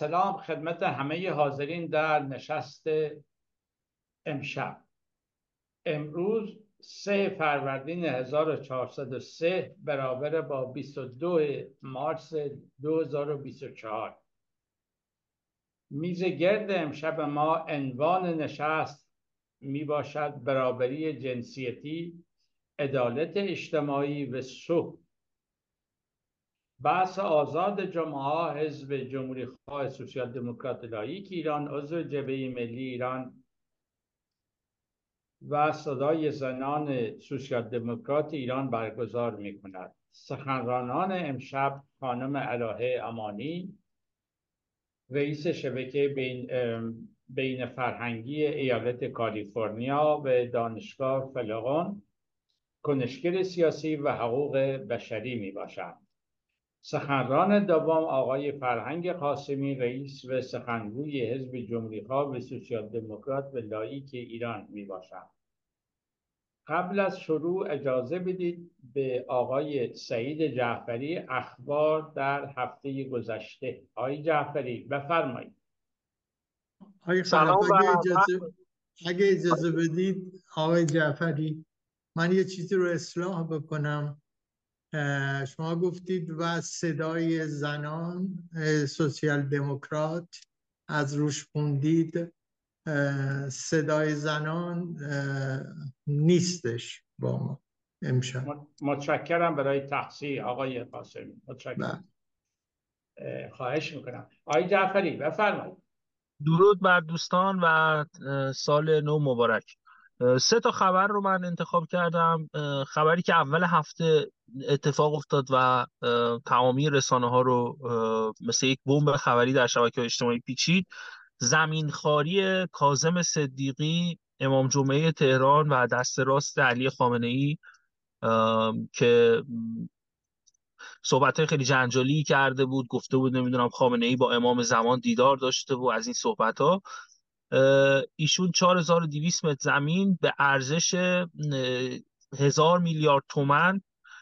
سلام خدمت همه حاضرین در نشست امشب. امروز 3 فروردین 1403 برابر با 22 مارس 2024. میز گرد امشب ما عنوان نشست می باشد برابری جنسیتی، عدالت اجتماعی و صلح. بحث آزاد جمعه حزب جمهوری خواه سوسیال دموکرات لاییک ایران، عضو جبهه ملی ایران و صدای زنان سوسیال دموکرات ایران برگزار می کند. سخنرانان امشب خانم الهه امانی، رئیس شبکه بین فرهنگی ایالت کالیفرنیا و دانشگاه فلغون، کنشگر سیاسی و حقوق بشری می باشند. سخنران دوم آقای فرهنگ قاسمی، رئیس و سخنگوی حزب جمهوری‌خواه و سوسیال دموکرات و لاییک ایران می باشند. قبل از شروع اجازه بدید به آقای سعید جعفری اخبار در هفته گذشته. آقای جعفری بفرمایید. آقای خلف، اگه اجازه بدید آقای جعفری، من یه چیزی رو اصلاح بکنم. شما گفتید و صدای زنان سوسیال دموکرات از روش خوندید. صدای زنان نیستش با ما امشب. متشکرم برای تحصیل آقای قاسمی. متشکرم. خواهش میکنم. آقای جعفری بفرمایید. درود بر دوستان و سال نو مبارک. 3 تا خبر رو من انتخاب کردم. خبری که اول هفته اتفاق افتاد و تمامی رسانه ها رو مثل یک بمب خبری در شبکه‌های اجتماعی پیچید، زمینخواری کاظم صدیقی، امام جمعه تهران و دست راست علی خامنه‌ای که صحبت‌های خیلی جنجالی کرده بود، گفته بود نمیدونم خامنه‌ای با امام زمان دیدار داشته و از این صحبت‌ها. ایشون 4200 متر زمین به ارزش 1000 میلیارد تومان،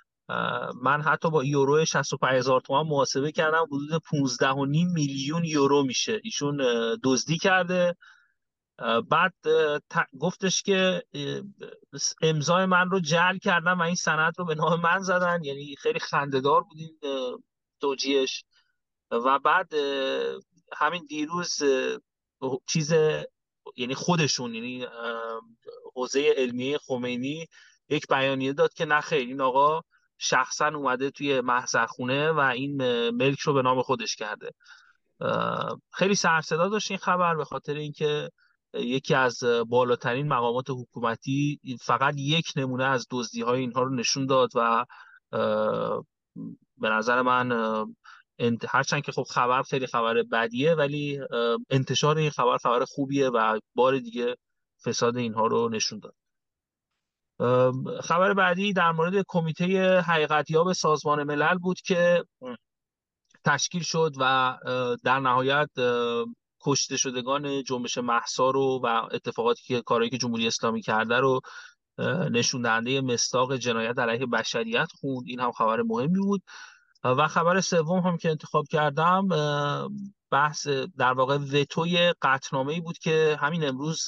من حتی با یورو 65000 تومان محاسبه کردم، حدود 15.5 میلیون یورو میشه، ایشون دزدی کرده. بعد گفتش که امضای من رو جعل کردن و این سند رو به نام من زدن. یعنی خیلی خنده‌دار بود این توجیهش. و بعد همین دیروز چیز، یعنی خودشون، یعنی حوزه علمیه خمینی یک بیانیه داد که نه خیر، این آقا شخصا اومده توی محضرخونه و این ملک رو به نام خودش کرده. خیلی سر صدا داشت این خبر، به خاطر اینکه یکی از بالاترین مقامات حکومتی فقط یک نمونه از دزدی‌های اینها رو نشون داد و به نظر من هرچند که خب خبر خیلی خبر بدیه، ولی انتشار این خبر خوبیه و بار دیگه فساد اینها رو نشون داد. خبر بعدی در مورد کمیته حقیقتیاب سازمان ملل بود که تشکیل شد و در نهایت کشته شدگان جنبش مهسا رو و اتفاقاتی که کارهایی که جمهوری اسلامی کرده رو نشون دهنده مصداق جنایت علیه بشریت خوند. این هم خبر مهمی بود. و خبر سوم هم که انتخاب کردم بحث در واقع وتوی قطعنامه‌ای بود که همین امروز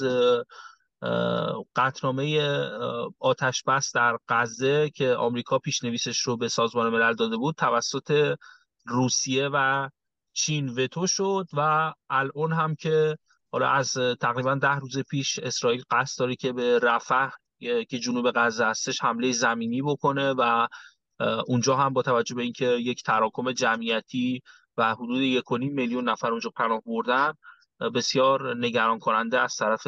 قطعنامه آتش بس در غزه که آمریکا پیشنویسش رو به سازمان ملل داده بود توسط روسیه و چین وتو شد و الان هم که حالا از تقریبا 10 روز پیش اسرائیل قصد داره که به رفح که جنوب غزه هستش حمله زمینی بکنه و اونجا هم با توجه به اینکه یک تراکم جمعیتی و حدود 1.5 میلیون نفر اونجا پناه بردن، بسیار نگران کننده از طرف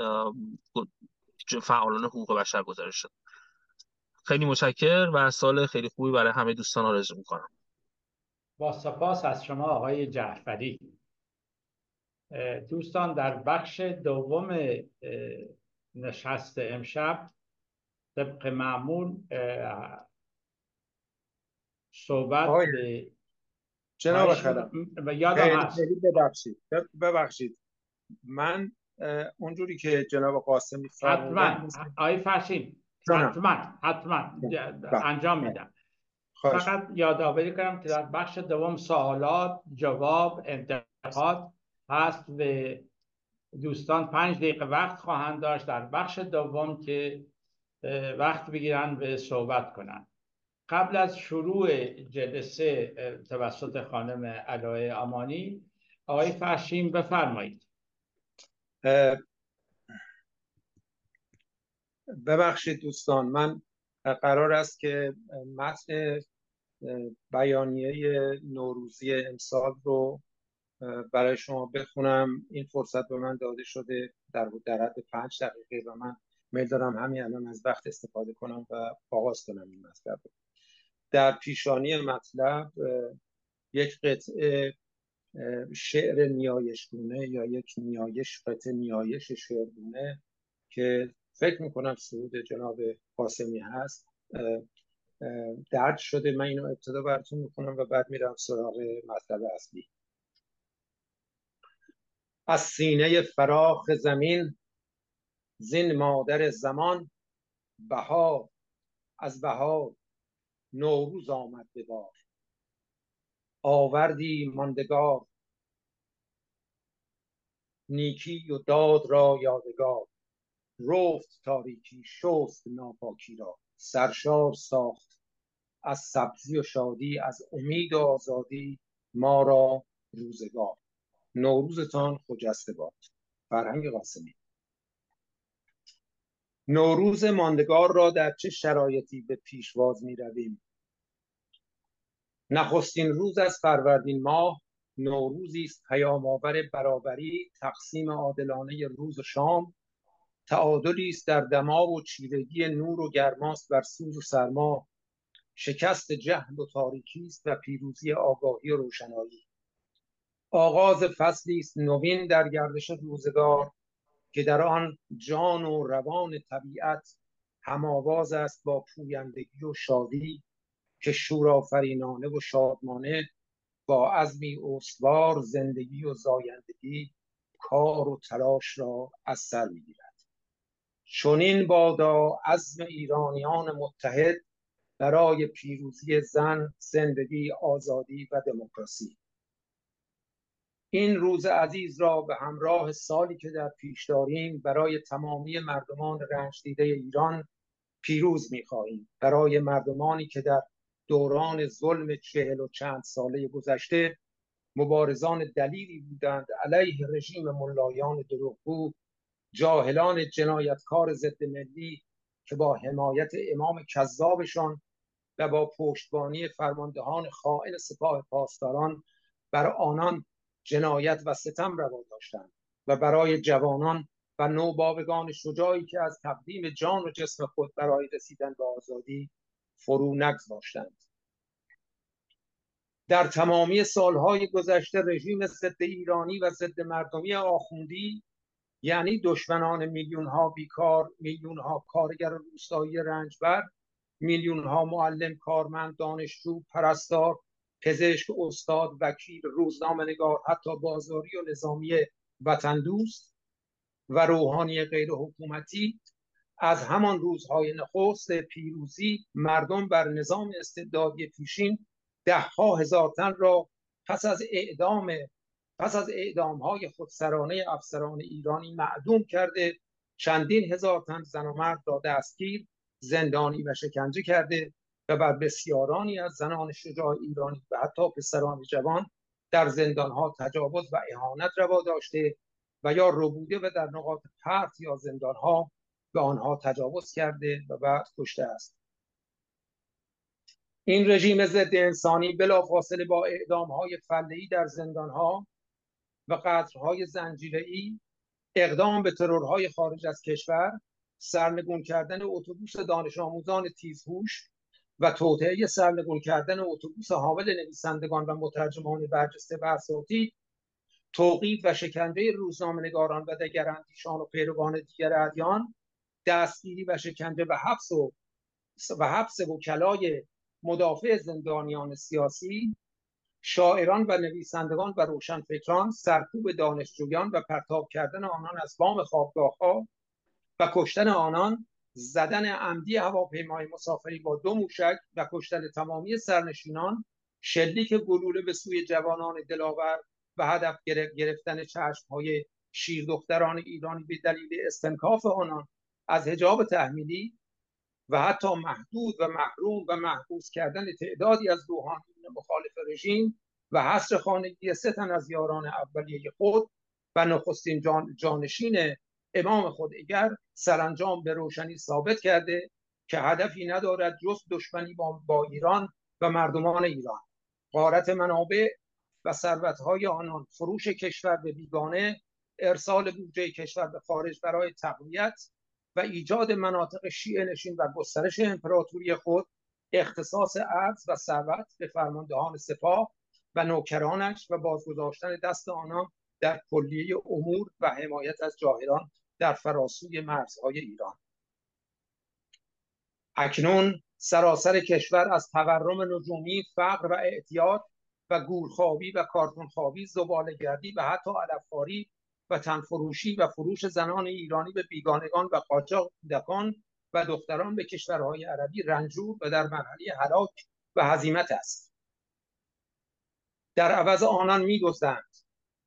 فعالان حقوق بشر گزارش شد. خیلی متشکرم و سال خیلی خوبی برای همه دوستان آرزو میکنم. با سپاس از شما آقای جعفری. دوستان، در بخش دوم نشست امشب طبق معمول صحبت به جناب خلف و یادم هست. ببخشید من اونجوری که جناب قاسمی حتما آقای فرشین حتما انجام میدم. فقط یادآوری کنم که در بخش دوم سوالات، جواب، هست و دوستان 5 دقیقه وقت خواهند داشت در بخش دوم که وقت بگیرن و صحبت کنن. قبل از شروع جلسه توسط خانم علایه امانی، آقای فرشین بفرمایید. ببخشید دوستان، من قرار است که متن بیانیه نوروزی امسال رو برای شما بخونم. این فرصت به من داده شده در حد 5 دقیقه و من میل دارم همین الان از وقت استفاده کنم و آغاز کنم این مطلب. در پیشانی مطلب یک قطعه شعر نیایشگونه یا یک قطعه نیایش شعرگونه که فکر میکنم سرود جناب قاسمی هست درج شده. من اینو ابتدا براتون میکنم و بعد میرم سراغ مطلب اصلی. از سینه فراخ زمین، زین مادر زمان، بهار از بهار نوروز آمد به بار. آوردی ماندگار، نیکی و داد را یادگار. رفت تاریکی، شست ناپاکی را. سرشار ساخت از سبزی و شادی، از امید و آزادی ما را روزگار. نوروزتان خجسته باد. فرهنگ قاسمی. نوروز ماندگار را در چه شرایطی به پیشواز می رویم؟ نخستین روز از فروردین ماه نوروزی است پیام آور برابری، تقسیم عادلانه روز و شام، تعادلی است در دما و چیرگی نور و گرماست بر سوز و سرما، شکست جهل و تاریکی است و پیروزی آگاهی و روشنایی. آغاز فصلی است نوین در گردش روزگار که در آن جان و روان طبیعت هم‌آواز است با پویندگی و شادی، که شورآفرینانه و شادمانه با عزمی استوار زندگی و زایندگی کار و تلاش را از سر می‌گیرد. چنین بادا عزم ایرانیان متحد برای پیروزی زن، زندگی، آزادی و دموکراسی. این روز عزیز را به همراه سالی که در پیش داریم برای تمامی مردمان رنج دیده ایران پیروز می‌خواهیم. برای مردمانی که در دوران ظلم 40 و چند ساله گذشته مبارزان دلیری بودند علیه رژیم ملایان دروغگو، جاهلان جنایتکار ضد ملی که با حمایت امام کذابشان و با پشتبانی فرماندهان خائن سپاه پاسداران بر آنان جنایت و ستم روا داشتند و برای جوانان و نوباوگان شجاعی که از تقدیم جان و جسم خود برای رسیدن به آزادی فرو نگذاشتند. در تمامی سالهای گذشته رژیم ضد ایرانی و ضد مردمی آخوندی، یعنی دشمنان میلیون‌ها بیکار، میلیون‌ها کارگر روستایی رنجبر، میلیون‌ها معلم، کارمند، دانشجو، پرستار، پزشک، استاد، وکیل، روزنامه‌نگار، حتی بازاری و نظامی وطن دوست و روحانی غیر حکومتی، از همان روزهای نخست پیروزی مردم بر نظام استبدادی پیشین 10,000 هزار تن را پس از اعدام‌های خودسرانه افسران ایرانی معدوم کرده، چندین هزار تن زن و مرد را دستگیر، زندانی و شکنجه کرده و بر بسیارانی از زنان شجاع ایرانی و حتی پسران جوان در زندان‌ها تجاوز و اهانت روا داشته و یا ربوده و در نقاط پرت یا زندان‌ها به آنها تجاوز کرده و بعد کشته است. این رژیم ضد انسانی بلافاصله با اعدام‌های فله‌ای در زندان‌ها و قتل‌های زنجیره‌ای، اقدام به ترورهای خارج از کشور، سرنگون کردن اتوبوس دانش آموزان تیزهوش و توطئه سرنگون کردن اتوبوس حامل نویسندگان و مترجمان برجسته و اساتید، توقیف و شکنجه روزنامه‌نگاران و دگراندیشان و پیروان دیگر ادیان، دستگیری و شکنجه و حبس وکلای مدافع زندانیان سیاسی، شاعران و نویسندگان و روشنفکران، سرکوب دانشجویان و پرتاب کردن آنان از بام خوابگاه‌ها و کشتن آنان، زدن عمدی هواپیمای مسافری با 2 موشک و کشتن تمامی سرنشینان، شلیک گلوله به سوی جوانان دلاور و هدف گرفتن چشمهای شیردختران ایرانی به دلیل استنکاف آنان از حجاب تحمیلی و حتی محدود و محروم و محبوس کردن تعدادی از روحانیون مخالف رژیم و حصر خانگی 3 تن از یاران اولیه خود و نخستین جانشین امام خوداگر سرانجام به روشنی ثابت کرده که هدفی ندارد جز دشمنی با ایران و مردمان ایران، غارت منابع و ثروت‌های آنان، فروش کشور به بیگانه، ارسال بودجه کشور به خارج برای تقویت و ایجاد مناطق شیعه نشین و گسترش امپراتوری خود، اختصاص ارض و ثروت به فرماندهان سپاه و نوکرانش و بازگذاشتن دست آنان در کلیه امور و حمایت از جاهلان در فراسوی مرزهای ایران. اکنون سراسر کشور از تورم نجومی، فقر و اعتیاد و گورخوابی و کارتونخوابی، زباله‌گردی و حتی علف‌خواری و تنفروشی و فروش زنان ایرانی به بیگانگان و قاچاق کودکان و دختران به کشورهای عربی رنجور و در مرحله هلاک و هزیمت است. در عوض آنان می‌دزدند،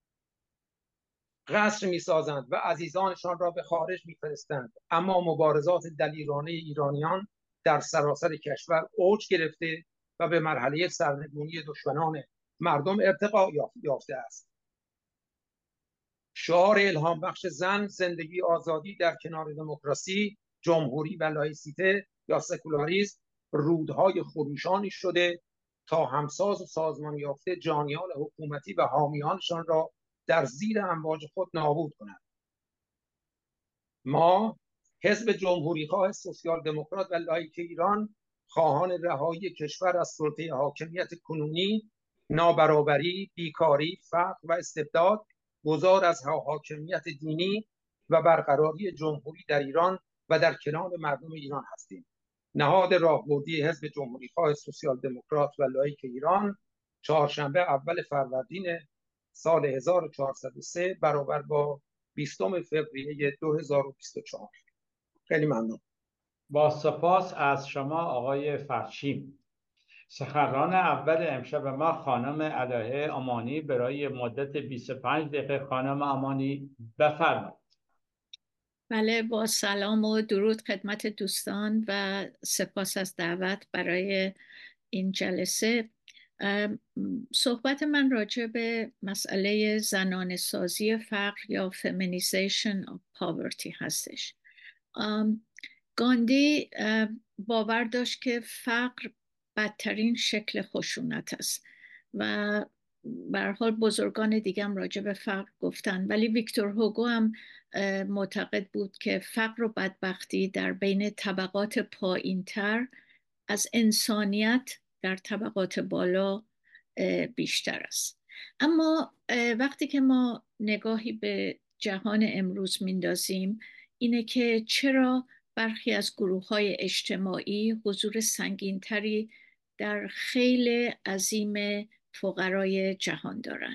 قصر می‌سازند و عزیزانشان را به خارج می‌فرستند، اما مبارزات دلیرانه ایرانیان در سراسر کشور اوج گرفته و به مرحله سرنگونی دشمنان مردم ارتقا یافته است. شعار الهام بخش زن، زندگی آزادی در کنار دموکراسی، جمهوری و لایسیته یا سکولاریسم رودهای خروشانی شده تا همساز و سازمان یافته جانیان حکومتی و حامیانشان را در زیر امواج خود نابود کنند. ما حزب جمهوریخواه سوسیال دموکرات و لایک ایران خواهان رهایی کشور از سلطه حاکمیت کنونی، نابرابری، بیکاری، فقر و استبداد، گذار از حاکمیت دینی و برقراری جمهوری در ایران و در کنار مردم ایران هستیم. نهاد راهبردی حزب جمهوریخواه سوسیال دموکرات و لایک ایران، چهارشنبه اول فروردین سال 1403 برابر با 20 فوریه 2024. خیلی ممنون. با سپاس از شما آقای فرشیم. سخنران اول امشب ما خانم الهه امانی برای مدت 25 دقیقه. خانم امانی بفرمایید. بله، با سلام و درود خدمت دوستان و سپاس از دعوت برای این جلسه. صحبت من راجع به مسئله زنانه سازی فقر یا feminization of poverty هستش. گاندی باور داشت که فقر بدترین شکل خشونت است و به هر حال بزرگان دیگه هم راجع به فقر گفتن، ولی ویکتور هوگو هم معتقد بود که فقر و بدبختی در بین طبقات پایین‌تر از انسانیت در طبقات بالا بیشتر است. اما وقتی که ما نگاهی به جهان امروز میندازیم اینه که چرا برخی از گروه‌های اجتماعی حضور سنگین‌تری در خیل عظیم فقرای جهان دارن.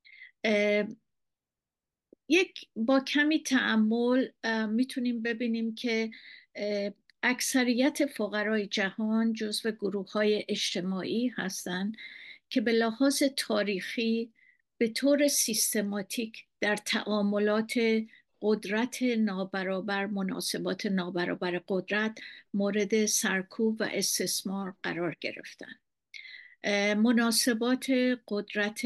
با کمی تأمل میتونیم ببینیم که اکثریت فقرای جهان جزو گروه‌های اجتماعی هستند که به لحاظ تاریخی به طور سیستماتیک در تعاملات قدرت نابرابر، مناسبات نابرابر قدرت مورد سرکوب و استثمار قرار گرفتند. مناسبات قدرت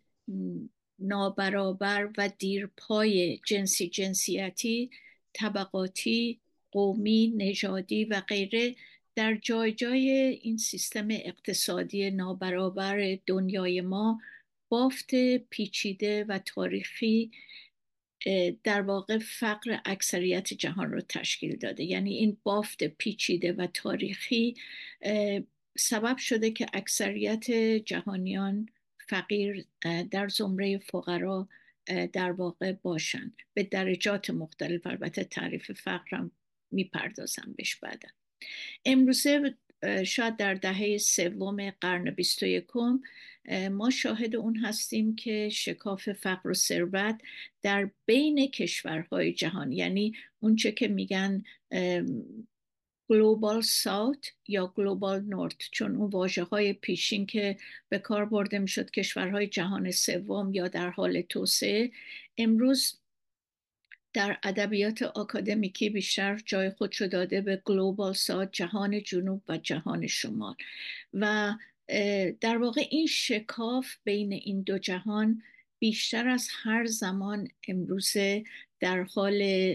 نابرابر و دیرپای جنسیتی، طبقاتی، قومی، نژادی و غیره در جای جای این سیستم اقتصادی نابرابر دنیای ما بافت پیچیده و تاریخی در واقع فقر اکثریت جهان رو تشکیل داده. یعنی این بافت پیچیده و تاریخی سبب شده که اکثریت جهانیان فقیر در زمره فقرا در واقع باشند. به درجات مختلف، البته تعریف فقر هم میپردازم بهش بعداً. امروزه شاید در دهه سوم قرن 21 ما شاهد اون هستیم که شکاف فقر و ثروت در بین کشورهای جهان، یعنی اونچه که میگن گلوبال ساوت یا گلوبال نورت، چون اون واژه های پیشین که به کار برده میشد کشورهای جهان سوم یا در حال توسعه، امروز در ادبیات آکادمیکی بیشتر جای خودشو داده به گلوبال ساوت، جهان جنوب و جهان شمال. و در واقع این شکاف بین این دو جهان بیشتر از هر زمان امروزه در حال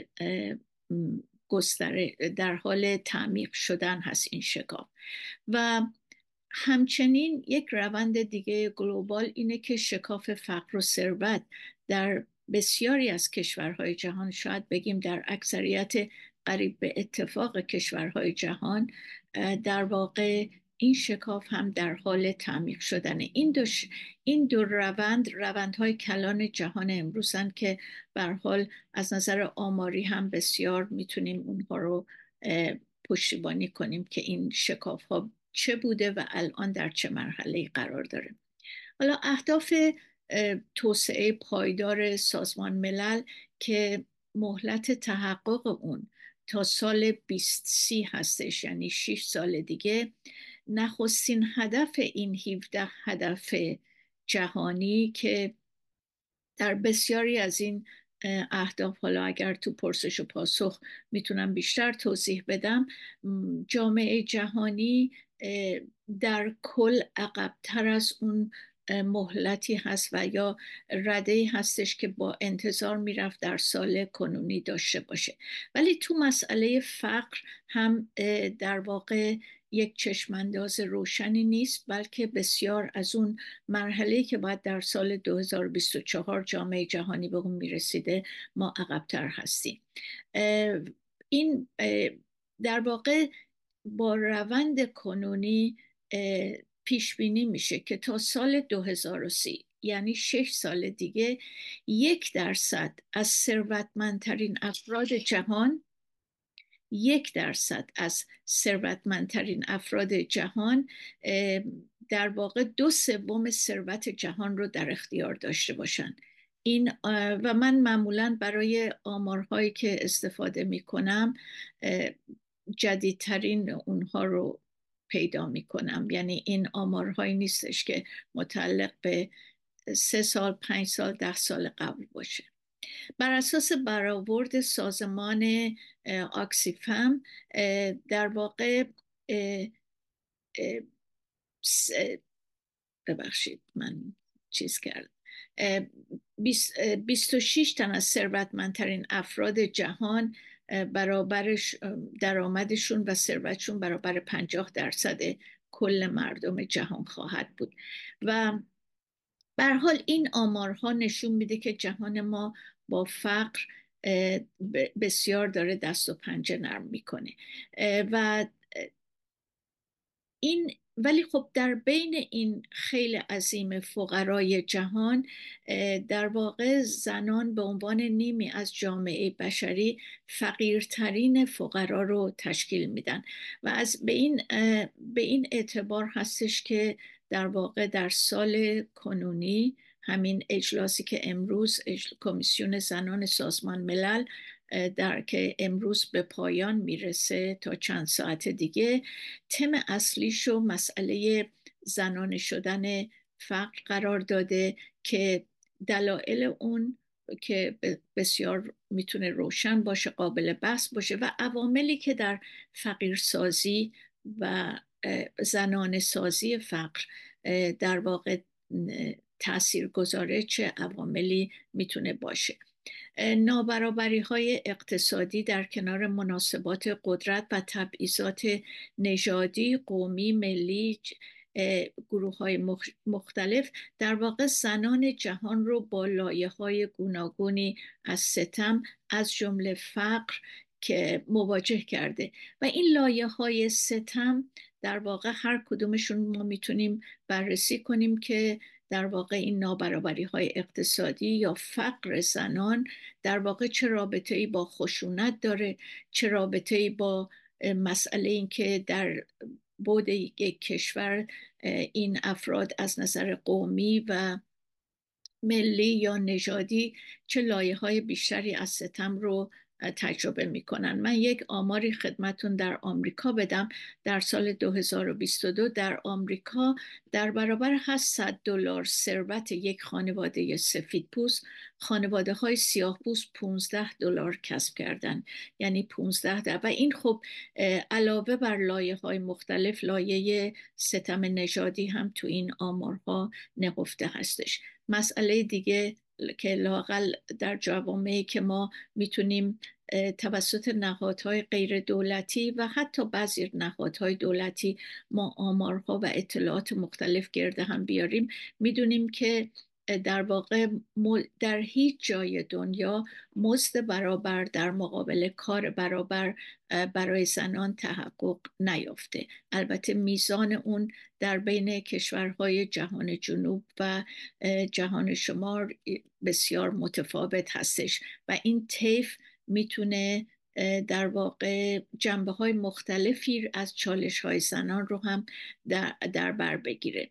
در حال تعمیق شدن هست این شکاف. و همچنین یک روند دیگه گلوبال اینه که شکاف فقر و ثروت در بسیاری از کشورهای جهان، شاید بگیم در اکثریت قریب به اتفاق کشورهای جهان، در واقع این شکاف هم در حال تعمیق شدنه. این دو روندهای کلان جهان امروزن که به هر حال از نظر آماری هم بسیار میتونیم اونها رو پشتیبانی کنیم که این شکاف ها چه بوده و الان در چه مرحله قرار داره. حالا اهداف توسعه پایدار سازمان ملل که مهلت تحقق اون تا سال 2030 هستش، یعنی 6 سال دیگه، نخستین هدف این 17 هدف جهانی که در بسیاری از این اهداف، حالا اگر تو پرسش و پاسخ میتونم بیشتر توضیح بدم، جامعه جهانی در کل عقب‌تر از اون مهلتی هست و یا رده‌ای هستش که با انتظار میرفت در سال کنونی داشته باشه. ولی تو مسئله فقر هم در واقع یک چشمانداز روشنی نیست، بلکه بسیار از اون مرحله‌ای که باید در سال 2024 جامعه جهانی به اون میرسیده ما عقب‌تر هستیم. این در واقع با روند کنونی پیش بینی میشه که تا سال 2030، یعنی 6 سال دیگه، 1% از ثروتمندترین افراد جهان، 1% از ثروتمندترین افراد جهان در واقع 2/3 ثروت جهان رو در اختیار داشته باشن. این و من معمولاً برای آمارهایی که استفاده میکنم جدیدترین اونها رو پیدا میکنم، یعنی این آمارهایی نیستش که متعلق به 3 سال، 5 سال، 10 سال قبل باشه. بر اساس برآورد سازمان آکسیفم در واقع ببخشید من چیز کردم، 26 تن از ثروتمندترین افراد جهان برابرش درآمدشون و ثروتشون برابر 50% کل مردم جهان خواهد بود. و به هر حال این آمارها نشون میده که جهان ما با فقر بسیار داره دست و پنجه نرم میکنه و این، ولی خب در بین این خیلی عظیم فقرای جهان در واقع زنان به عنوان نیمی از جامعه بشری فقیرترین فقرا رو تشکیل میدن و از به این اعتبار هستش که در واقع در سال کنونی همین اجلاسی که امروز کمیسیون زنان سازمان ملل که امروز به پایان میرسه تا چند ساعت دیگه، تم اصلیشو مسئله زنانه شدن فقر قرار داده که دلایل اون که بسیار میتونه روشن باشه، قابل بحث باشه و عواملی که در فقیرسازی و زنانه سازی فقر در واقع تأثیر گذاره، چه عواملی میتونه باشه. نابرابری های اقتصادی در کنار مناسبات قدرت و تبعیضات نژادی، قومی، ملی، گروه های مختلف در واقع زنان جهان رو با لایه های گوناگونی از ستم از جمله فقر که مواجه کرده و این لایه های ستم در واقع هر کدومشون ما میتونیم بررسی کنیم که در واقع این نابرابری های اقتصادی یا فقر زنان در واقع چه رابطه‌ای با خشونت داره، چه رابطه‌ای با مسئله این که در بعد یک کشور این افراد از نظر قومی و ملی یا نژادی چه لایه‌های بیشتری از ستم رو تجربه میکنن. من یک آماری خدمتون در آمریکا بدم. در سال 2022 در آمریکا در برابر $800 ثروت یک خانواده سفیدپوست، خانواده های سیاه پوست $15 کسب کردن، یعنی 15 و این خب علاوه بر لایه های مختلف، لایه ستم نژادی هم تو این آمارها نهفته هستش. مسئله دیگه که لااقل در جوامعی که ما میتونیم توسط نهادهای غیر دولتی و حتی بعضی نهادهای دولتی ما آمارها و اطلاعات مختلف گرد هم بیاریم، میدونیم که در واقع در هیچ جای دنیا مزد برابر در مقابل کار برابر برای زنان تحقق نیافته. البته میزان اون در بین کشورهای جهان جنوب و جهان شمال بسیار متفاوت هستش و این طیف میتونه در واقع جنبه‌های مختلفی از چالش‌های زنان رو هم در بر بگیره.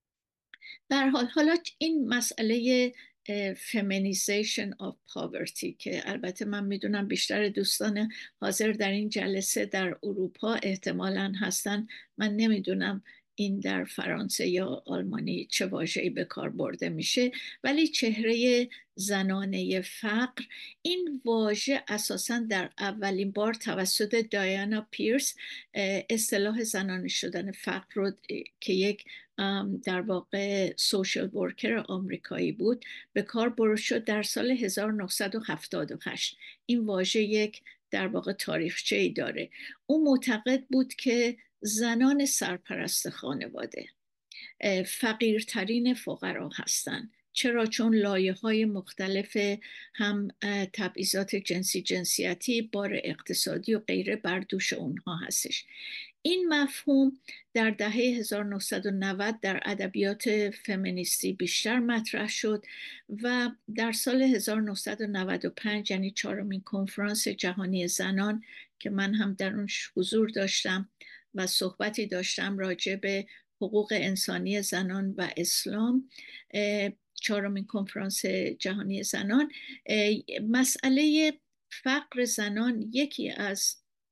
در حالا این مسئله feminization of poverty که البته من میدونم بیشتر دوستان حاضر در این جلسه در اروپا احتمالاً هستن، من نمیدونم این در فرانسه یا آلمانی چه واژه‌ای به کار برده میشه، ولی چهره زنانه فقر، این واژه اساساً در اولین بار توسط دایانا پیرس اصطلاح زنانه شدن فقر رو که یک در واقع سوشال ورکر آمریکایی بود به کار برده شد در سال 1978. این واژه یک در واقع تاریخچه‌ای داره. او معتقد بود که زنان سرپرست خانواده فقیرترین فقرا هستند. چرا؟ چون لایه‌های مختلف هم تبعیضات جنسی، جنسیتی، بار اقتصادی و غیره بر دوش اونها هستش. این مفهوم در دهه 1990 در ادبیات فمینیستی بیشتر مطرح شد و در سال 1995 یعنی 4مین کنفرانس جهانی زنان که من هم در اون حضور داشتم و صحبتی داشتم راجع به حقوق انسانی زنان و اسلام، 4مین کنفرانس جهانی زنان، مسئله فقر زنان یکی از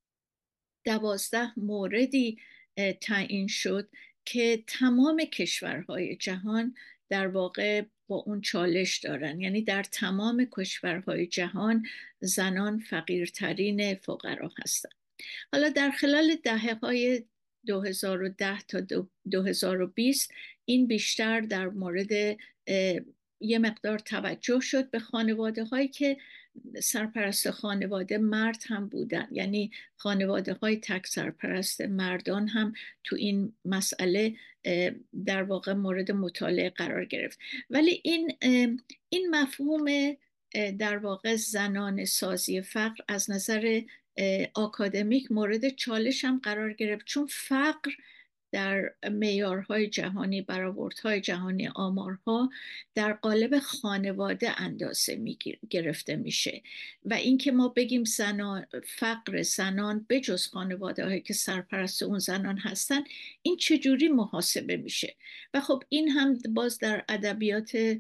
12 موردی تعیین شد که تمام کشورهای جهان در واقع با اون چالش دارن. یعنی در تمام کشورهای جهان زنان فقیرترین فقرا هستن. حالا در خلال دهه‌های 2010 تا 2020 این بیشتر در مورد یه مقدار توجه شد به خانواده هایی که سرپرست خانواده مرد هم بودن، یعنی خانواده های تک سرپرست مردان هم تو این مسئله در واقع مورد مطالعه قرار گرفت. ولی این مفهوم در واقع زنان سازی فقر از نظر آکادمیک مورد چالش هم قرار گرفت، چون فقر در معیارهای جهانی، برآوردهای جهانی، آمارها در قالب خانواده اندازه گرفته میشه و اینکه ما بگیم فقر زنان به جز خانواده هایی که سرپرست اون زنان هستن، این چجوری محاسبه میشه؟ و خب این هم باز در ادبیات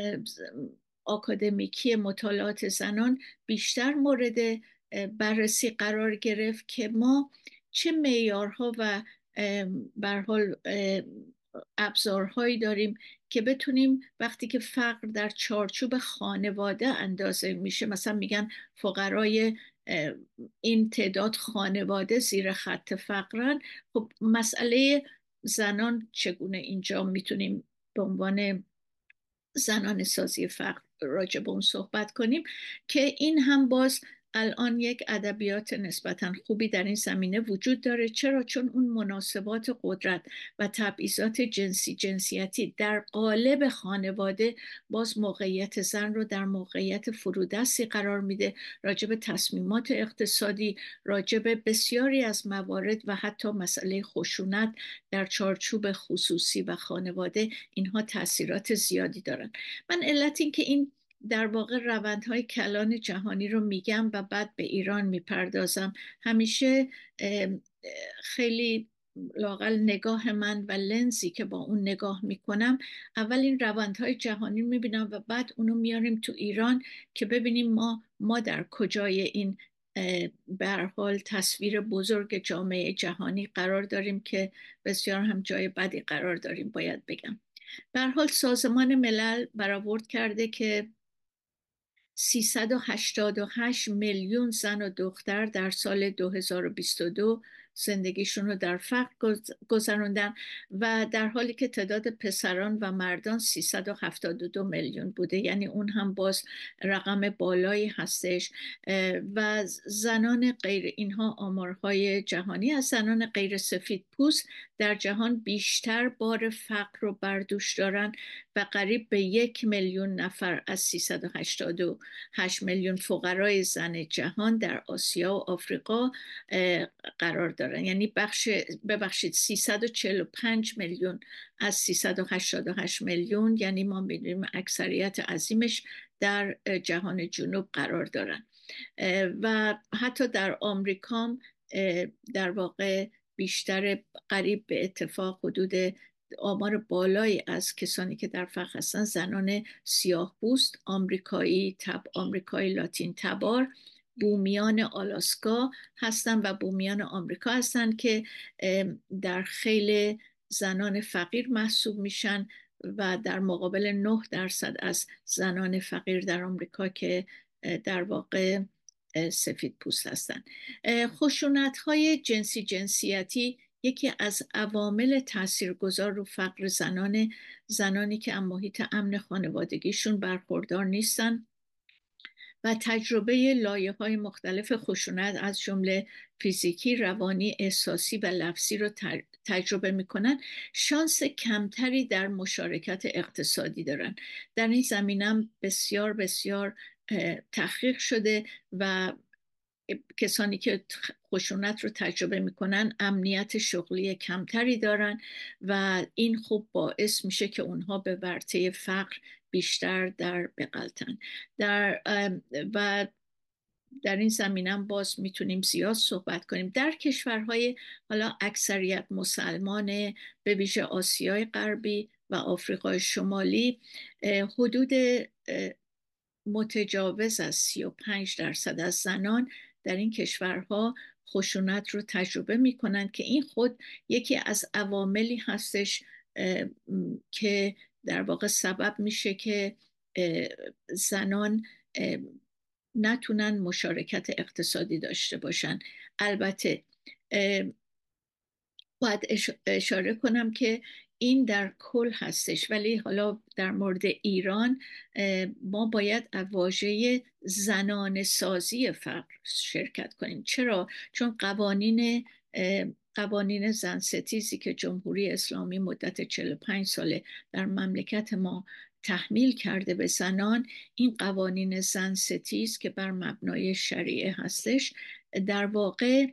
آکادمیکی مطالعات زنان بیشتر مورد بررسی قرار گرفت که ما چه معیارها و به هر حال ابزارهایی داریم که بتونیم وقتی که فقر در چارچوب خانواده اندازه میشه، مثلا میگن فقرای این تعداد خانواده زیر خط فقرن، خب مسئله زنان چگونه اینجا میتونیم به عنوان زنان سازی فقر راجع به اون صحبت کنیم که این هم باز الان یک ادبیات نسبتاً خوبی در این زمینه وجود داره. چرا؟ چون اون مناسبات قدرت و تبعیضات جنسی، جنسیتی در قالب خانواده باز موقعیت زن رو در موقعیت فرودستی قرار میده، راجع به تصمیمات اقتصادی، راجع به بسیاری از موارد و حتی مسئله خشونت در چارچوب خصوصی و خانواده، اینها تاثیرات زیادی دارن. من علت این که این در واقع روندهای کلان جهانی رو میگم و بعد به ایران میپردازم، همیشه خیلی لااقل نگاه من و لنزی که با اون نگاه میکنم، اول این روندهای جهانی میبینم و بعد اونو میاریم تو ایران که ببینیم ما در کجای این به هر حال تصویر بزرگ جامعه جهانی قرار داریم که بسیار هم جای بدی قرار داریم. باید بگم به هر حال سازمان ملل برآورد کرده که 388 میلیون زن و دختر در سال 2022 زندگیشون رو در فقر گذراندن و در حالی که تعداد پسران و مردان 372 میلیون بوده، یعنی اون هم باز رقم بالایی هستش. و زنان غیر، اینها آمارهای جهانی از زنان غیر سفید پوست در جهان بیشتر بار فقر رو بر دوش دارن و قریب به 1 میلیون نفر از 388 میلیون فقرای زن جهان در آسیا و آفریقا قرار دارن. یعنی 345 میلیون از 388 میلیون، یعنی ما می‌بینیم اکثریت عظیمش در جهان جنوب قرار دارن. و حتی در آمریکا در واقع بیشتر، قریب به اتفاق حدود آمار بالایی از کسانی که در فقر هستن زنان سیاه پوست، آمریکایی لاتین تبار، بومیان آلاسکا هستن و بومیان آمریکا هستن که در خیلی زنان فقیر محسوب میشن و در مقابل 9% از زنان فقیر در آمریکا که در واقع سفید پوست هستن. خشونت‌های جنسیتی یکی از عوامل تاثیرگذار رو فقر زنانی که از محیط امن خانوادگیشون برخوردار نیستن و تجربه لایه‌های مختلف خشونت از جمله فیزیکی، روانی، احساسی و لفظی رو تجربه میکنن، شانس کمتری در مشارکت اقتصادی دارن. در این زمینه بسیار بسیار تحقیق شده و کسانی که خشونت رو تجربه میکنن امنیت شغلی کمتری دارن و این خوب باعث میشه که اونها به ورطه فقر بیشتر در بغلتن. و در این زمینه باز میتونیم زیاد صحبت کنیم. در کشورهای حالا اکثریت مسلمان به ویژه آسیای غربی و آفریقای شمالی، حدود متجاوز از 35% از زنان در این کشورها خشونت رو تجربه می کنند که این خود یکی از عواملی هستش که در واقع سبب میشه که زنان نتونن مشارکت اقتصادی داشته باشن. البته باید اشاره کنم که این در کل هستش، ولی حالا در مورد ایران ما باید واژه زنان سازی فقر شرکت کنیم. چرا؟ چون قوانین زن ستیزی که جمهوری اسلامی مدت 45 ساله در مملکت ما تحمیل کرده به زنان، این قوانین زن ستیز که بر مبنای شریعه هستش در واقع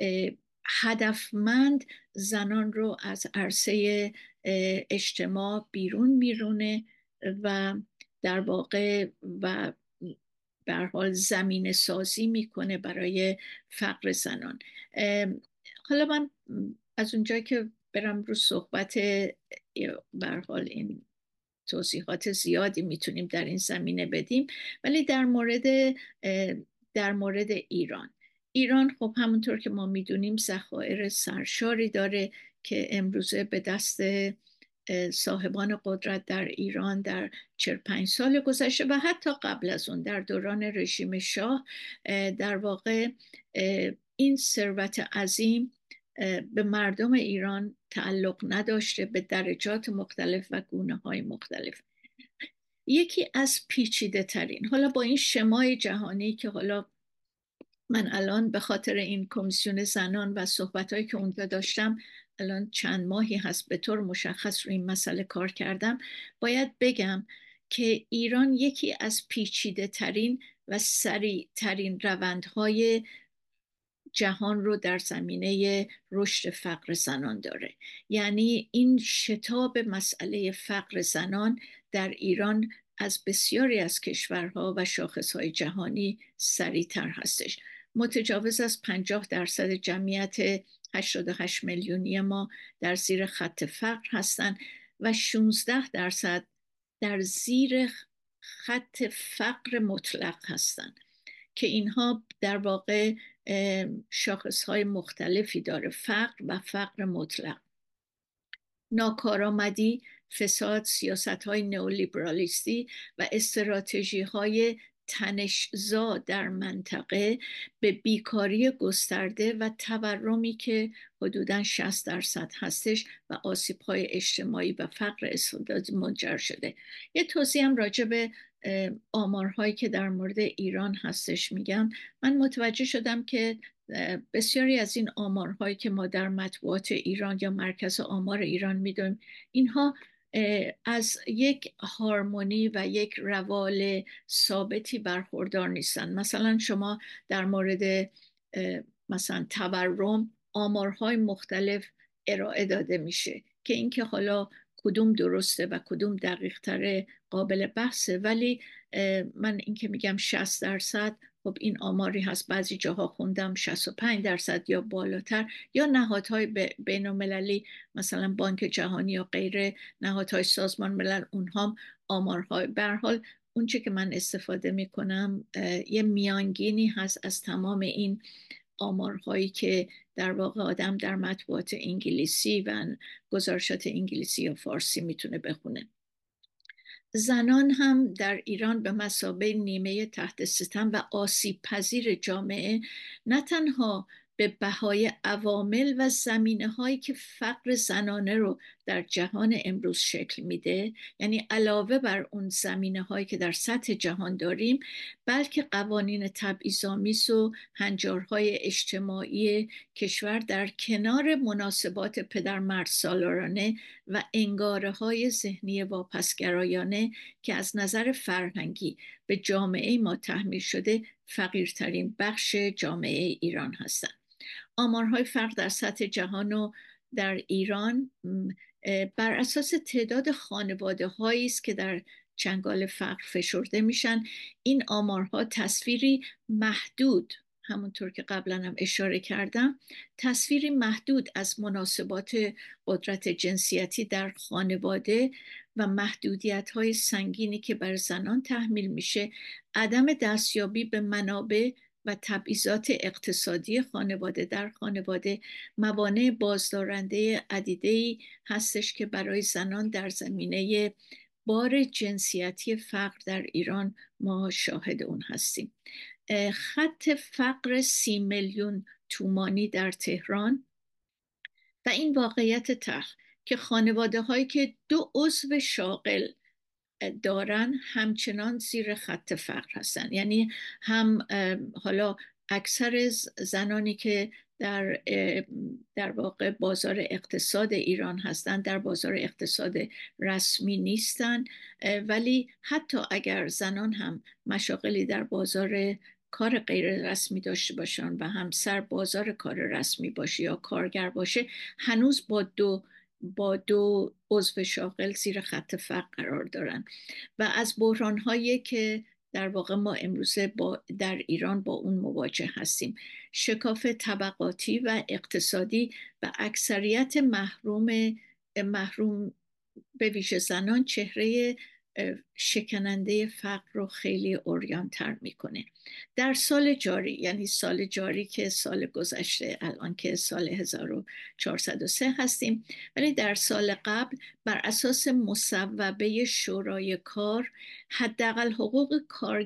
هدفمند زنان رو از عرصه اجتماع بیرون میرونه و در واقع و به هر حال زمینه سازی میکنه برای فقر زنان. حالا من از اونجایی که برم رو صحبت، به هر حال این توضیحات زیادی میتونیم در این زمینه بدیم، ولی در مورد ایران خب همونطور که ما میدونیم ذخایر سرشاری داره که امروزه به دست صاحبان قدرت در ایران در 45 سال گذشته و حتی قبل از اون در دوران رژیم شاه در واقع این ثروت عظیم به مردم ایران تعلق نداشته، به درجات مختلف و گونه‌های مختلف. یکی از پیچیده ترین، حالا با این شمای جهانی که حالا من الان به خاطر این کمیسیون زنان و صحبت‌هایی که اونجا داشتم الان چند ماهی هست به طور مشخص روی این مسئله کار کردم، باید بگم که ایران یکی از پیچیده ترین و سریع ترین روندهای جهان رو در زمینه رشد فقر زنان داره. یعنی این شتاب مسئله فقر زنان در ایران از بسیاری از کشورها و شاخصهای جهانی سریعتر هستش. متجاوز از 50% جمعیت 88 میلیونی ما در زیر خط فقر هستند و 16% در زیر خط فقر مطلق هستند که اینها در واقع شاخصهای مختلفی داره، فقر و فقر مطلق. ناکارآمدی، فساد، سیاست‌های نئولیبرالیستی و استراتژی‌های تنش‌زا در منطقه به بیکاری گسترده و تورمی که حدوداً 60% هستش و آسیب‌های اجتماعی و فقر استعدادی منجر شده. یه توضیح هم راجع به آمارهایی که در مورد ایران هستش میگم. من متوجه شدم که بسیاری از این آمارهایی که ما در مطبوعات ایران یا مرکز آمار ایران میدونیم، اینها از یک هارمونی و یک روال ثابتی برخوردار نیستن. مثلا شما در مورد مثلا تورم آمارهای مختلف ارائه داده میشه که اینکه حالا کدوم درسته و کدوم دقیق تره قابل بحثه، ولی من اینکه میگم 60%، خب این آماری هست، بعضی جاها خوندم 65% یا بالاتر، یا نهادهای بین المللی مثلا بانک جهانی یا غیره نهادهای سازمان ملل، اونها آمارهای. به هر حال اونچه که من استفاده میکنم یه میانگینی هست از تمام این آمارهایی که در واقع آدم در مطبوعات انگلیسی و گزارشات انگلیسی یا فارسی میتونه بخونه. زنان هم در ایران به مثابه نیمه تحت ستم و آسیب پذیر جامعه نه تنها به بهای عوامل و زمینه هایی که فقر زنانه رو در جهان امروز شکل میده، یعنی علاوه بر اون زمینه هایی که در سطح جهان داریم، بلکه قوانین تبعیض‌آمیز و هنجارهای اجتماعی کشور در کنار مناسبات پدرمرد سالارانه و انگاره های ذهنی واپسگرایانه که از نظر فرهنگی به جامعه ما تحمیل شده فقیرترین بخش جامعه ایران هستند. آمارهای فقر در سطح جهان و در ایران بر اساس تعداد خانواده هایی است که در چنگال فقر فشرده میشن. این آمارها تصویری محدود، همونطور که قبلا هم اشاره کردم، تصویری محدود از مناسبات قدرت جنسیتی در خانواده و محدودیت‌های سنگینی که بر زنان تحمیل میشه، عدم دستیابی به منابع و تبعیضات اقتصادی خانواده در خانواده، موانع بازدارنده عدیده‌ای هستش که برای زنان در زمینه بار جنسیتی فقر در ایران ما شاهد اون هستیم. خط فقر 30 میلیون تومانی در تهران و این واقعیت تلخ که خانواده هایی که 2 عضو شاغل دارن همچنان زیر خط فقر هستن. یعنی هم حالا اکثر زنانی که در واقع بازار اقتصاد ایران هستند در بازار اقتصاد رسمی نیستن، ولی حتی اگر زنان هم مشاغلی در بازار کار غیر رسمی داشته باشن و همسر بازار کار رسمی باشه یا کارگر باشه، هنوز با دو عضو شاغل زیر خط فقر قرار دارن و از بحران‌هایی که در واقع ما امروزه در ایران با اون مواجه هستیم، شکاف طبقاتی و اقتصادی و اکثریت محروم به ویژه زنان چهره شکننده فقر رو خیلی عریان‌تر میکنه. در سال جاری، یعنی سال جاری که سال گذشته، الان که سال 1403 هستیم، ولی در سال قبل بر اساس مصوبه شورای کار حداقل حقوق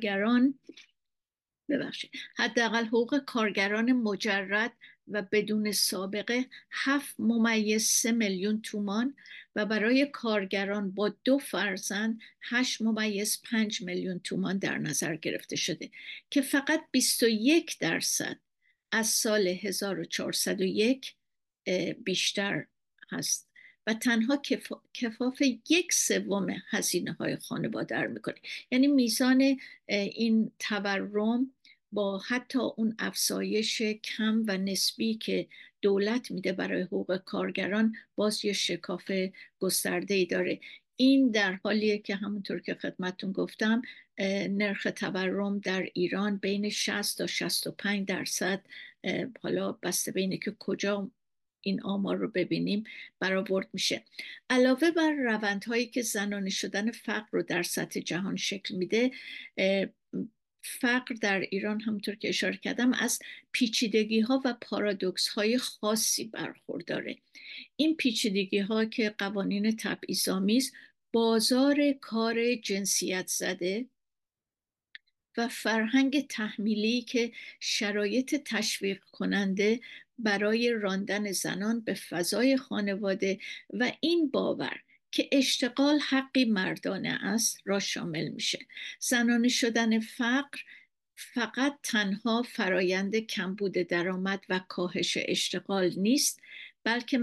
کارگران مجرد و بدون سابقه 7.3 میلیون تومان و برای کارگران با 2 فرزند 8.5 میلیون تومان در نظر گرفته شده که فقط 21% از سال 1401 بیشتر هست و تنها کفاف 1/3 هزینه‌های خانواده را میکنه. یعنی میزان این تورم با حتی اون افزایش کم و نسبی که دولت میده برای حقوق کارگران باز یه شکاف گسترده‌ای داره. این در حالیه که همونطور که خدمتتون گفتم نرخ تورم در ایران بین 60 تا 65%، حالا بسته به اینه که کجا این آمار رو ببینیم، برآورد میشه. علاوه بر روندهایی که زنانه شدن فقر رو در سطح جهان شکل میده، فقر در ایران همونطور که اشاره کردم از پیچیدگی ها و پارادوکس های خاصی برخورداره. این پیچیدگی ها که قوانین تبعیض‌آمیز، بازار کار جنسیت زده و فرهنگ تحمیلی که شرایط تشویق کننده برای راندن زنان به فضای خانواده و این باور که اشتغال حقی مردانه است را شامل میشه. زنانه شدن فقر فقط تنها فرایند کمبود درآمد و کاهش اشتغال نیست، بلکه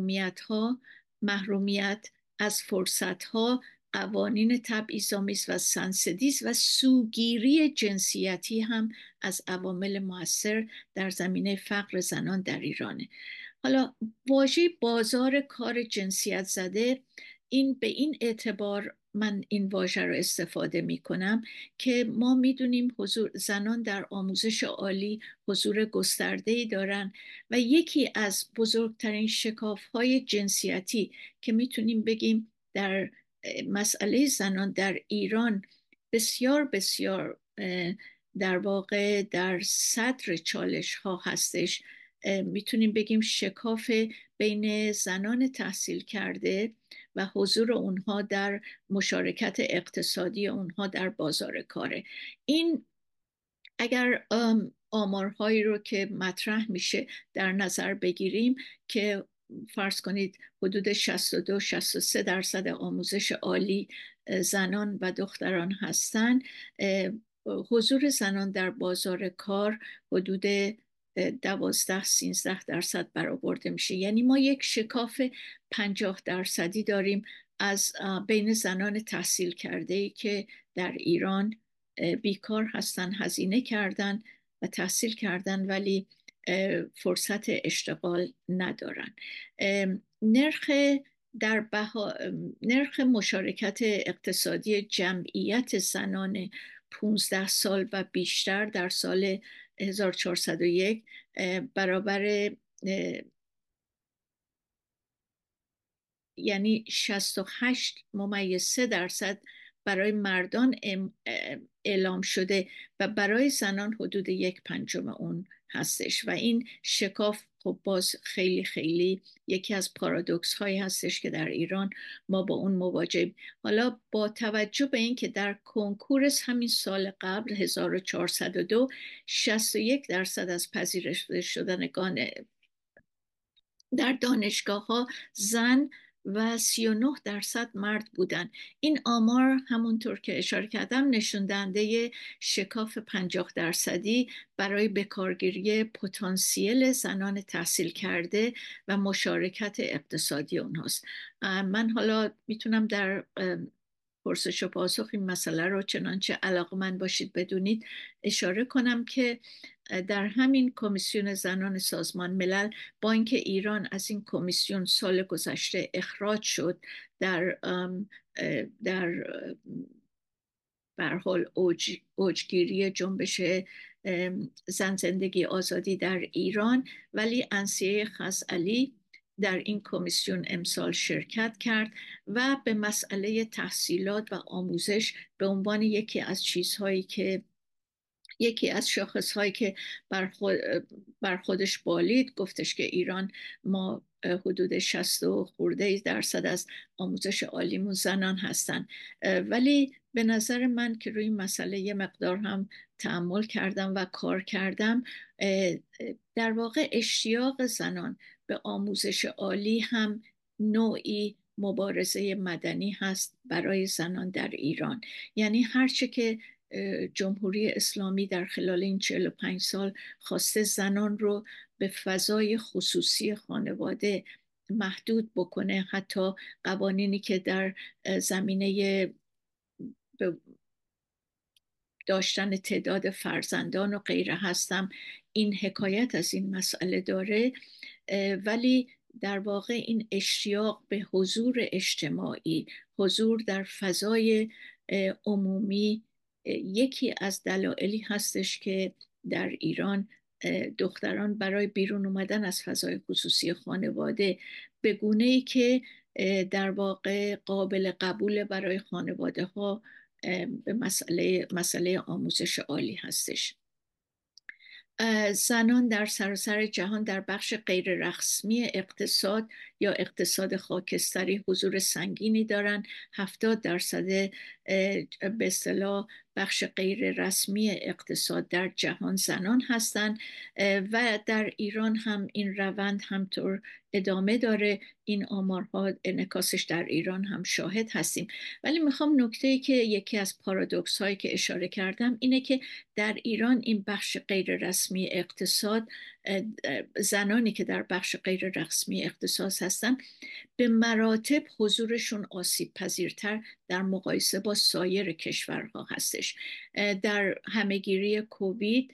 محرومیت از فرصتها، قوانین تبعیض‌آمیز و سنسدیز و سوگیری جنسیتی هم از عوامل مؤثر در زمینه فقر زنان در ایرانه. حالا واژه بازار کار جنسیت زده، این به این اعتبار من این واژه رو استفاده می کنم که ما می دونیم حضور زنان در آموزش عالی حضور گسترده‌ای دارن و یکی از بزرگترین شکاف‌های جنسیتی که می تونیم بگیم در مسئله زنان در ایران بسیار بسیار در واقع در صدر چالش ها هستش، میتونیم بگیم شکاف بین زنان تحصیل کرده و حضور اونها در مشارکت اقتصادی اونها در بازار کاره. این اگر آمارهایی رو که مطرح میشه در نظر بگیریم که فرض کنید حدود 62-63% آموزش عالی زنان و دختران هستند، حضور زنان در بازار کار حدود 12-13% برآورده میشه. یعنی ما یک شکاف 50% داریم از بین زنان تحصیل کرده که در ایران بیکار هستن، هزینه کردن و تحصیل کردن ولی فرصت اشتغال ندارن. نرخ مشارکت اقتصادی جمعیت زنان 15 سال و بیشتر در سال 1401 برابر یعنی 68.3% برای مردان اعلام شده و برای زنان حدود 1/5 اون هستش و این شکاف خب باز خیلی خیلی یکی از پارادوکس هایی هستش که در ایران ما با اون مواجهیم. حالا با توجه به این که در کنکور همین سال قبل 1402 61% از پذیرش شدنگان در دانشگاه ها زن و 39% مرد بودن. این آمار همونطور که اشاره کردم نشون دهنده شکاف 50% برای بکارگیری پتانسیل زنان تحصیل کرده و مشارکت اقتصادی اونهاست. من حالا میتونم در پرسش و پاسخ این مسئله رو چنانچه علاقه‌مند باشید بدونید اشاره کنم که در همین کمیسیون زنان سازمان ملل با اینکه ایران از این کمیسیون سال گذشته اخراج شد در به هر حال اوجگیری جنبش زن زندگی آزادی در ایران، ولی انسیه خزعلی در این کمیسیون امسال شرکت کرد و به مسئله تحصیلات و آموزش به عنوان یکی از شاخصهایی که بر خودش بالید گفتش که ایران ما حدود 60% از آموزش عالیمون زنان هستن. ولی به نظر من که روی مسئله یه مقدار هم تأمل کردم و کار کردم، در واقع اشتیاق زنان به آموزش عالی هم نوعی مبارزه مدنی هست برای زنان در ایران. یعنی هرچه که جمهوری اسلامی در خلال این 45 سال خواسته زنان رو به فضای خصوصی خانواده محدود بکنه، حتی قوانینی که در زمینه داشتن تعداد فرزندان و غیره هستم این حکایت از این مسئله داره، ولی در واقع این اشتیاق به حضور اجتماعی، حضور در فضای عمومی، یکی از دلایلی هستش که در ایران دختران برای بیرون اومدن از فضای خصوصی خانواده به گونه‌ای که در واقع قابل قبول برای خانواده ها به مسئله آموزش عالی هستش. زنان در سراسر جهان در بخش غیر رسمی اقتصاد یا اقتصاد خاکستری حضور سنگینی دارند. 70% به اصطلاح بخش غیر رسمی اقتصاد در جهان زنان هستند و در ایران هم این روند همطور ادامه داره. این آمارها انعکاسش در ایران هم شاهد هستیم. ولی میخوام نکته‌ای که یکی از پارادوکس هایی که اشاره کردم اینه که در ایران این بخش غیر رسمی اقتصاد، زنانی که در بخش غیر رسمی اقتصاد هستن به مراتب حضورشون آسیب پذیرتر در مقایسه با سایر کشورها هستش. در همهگیری کووید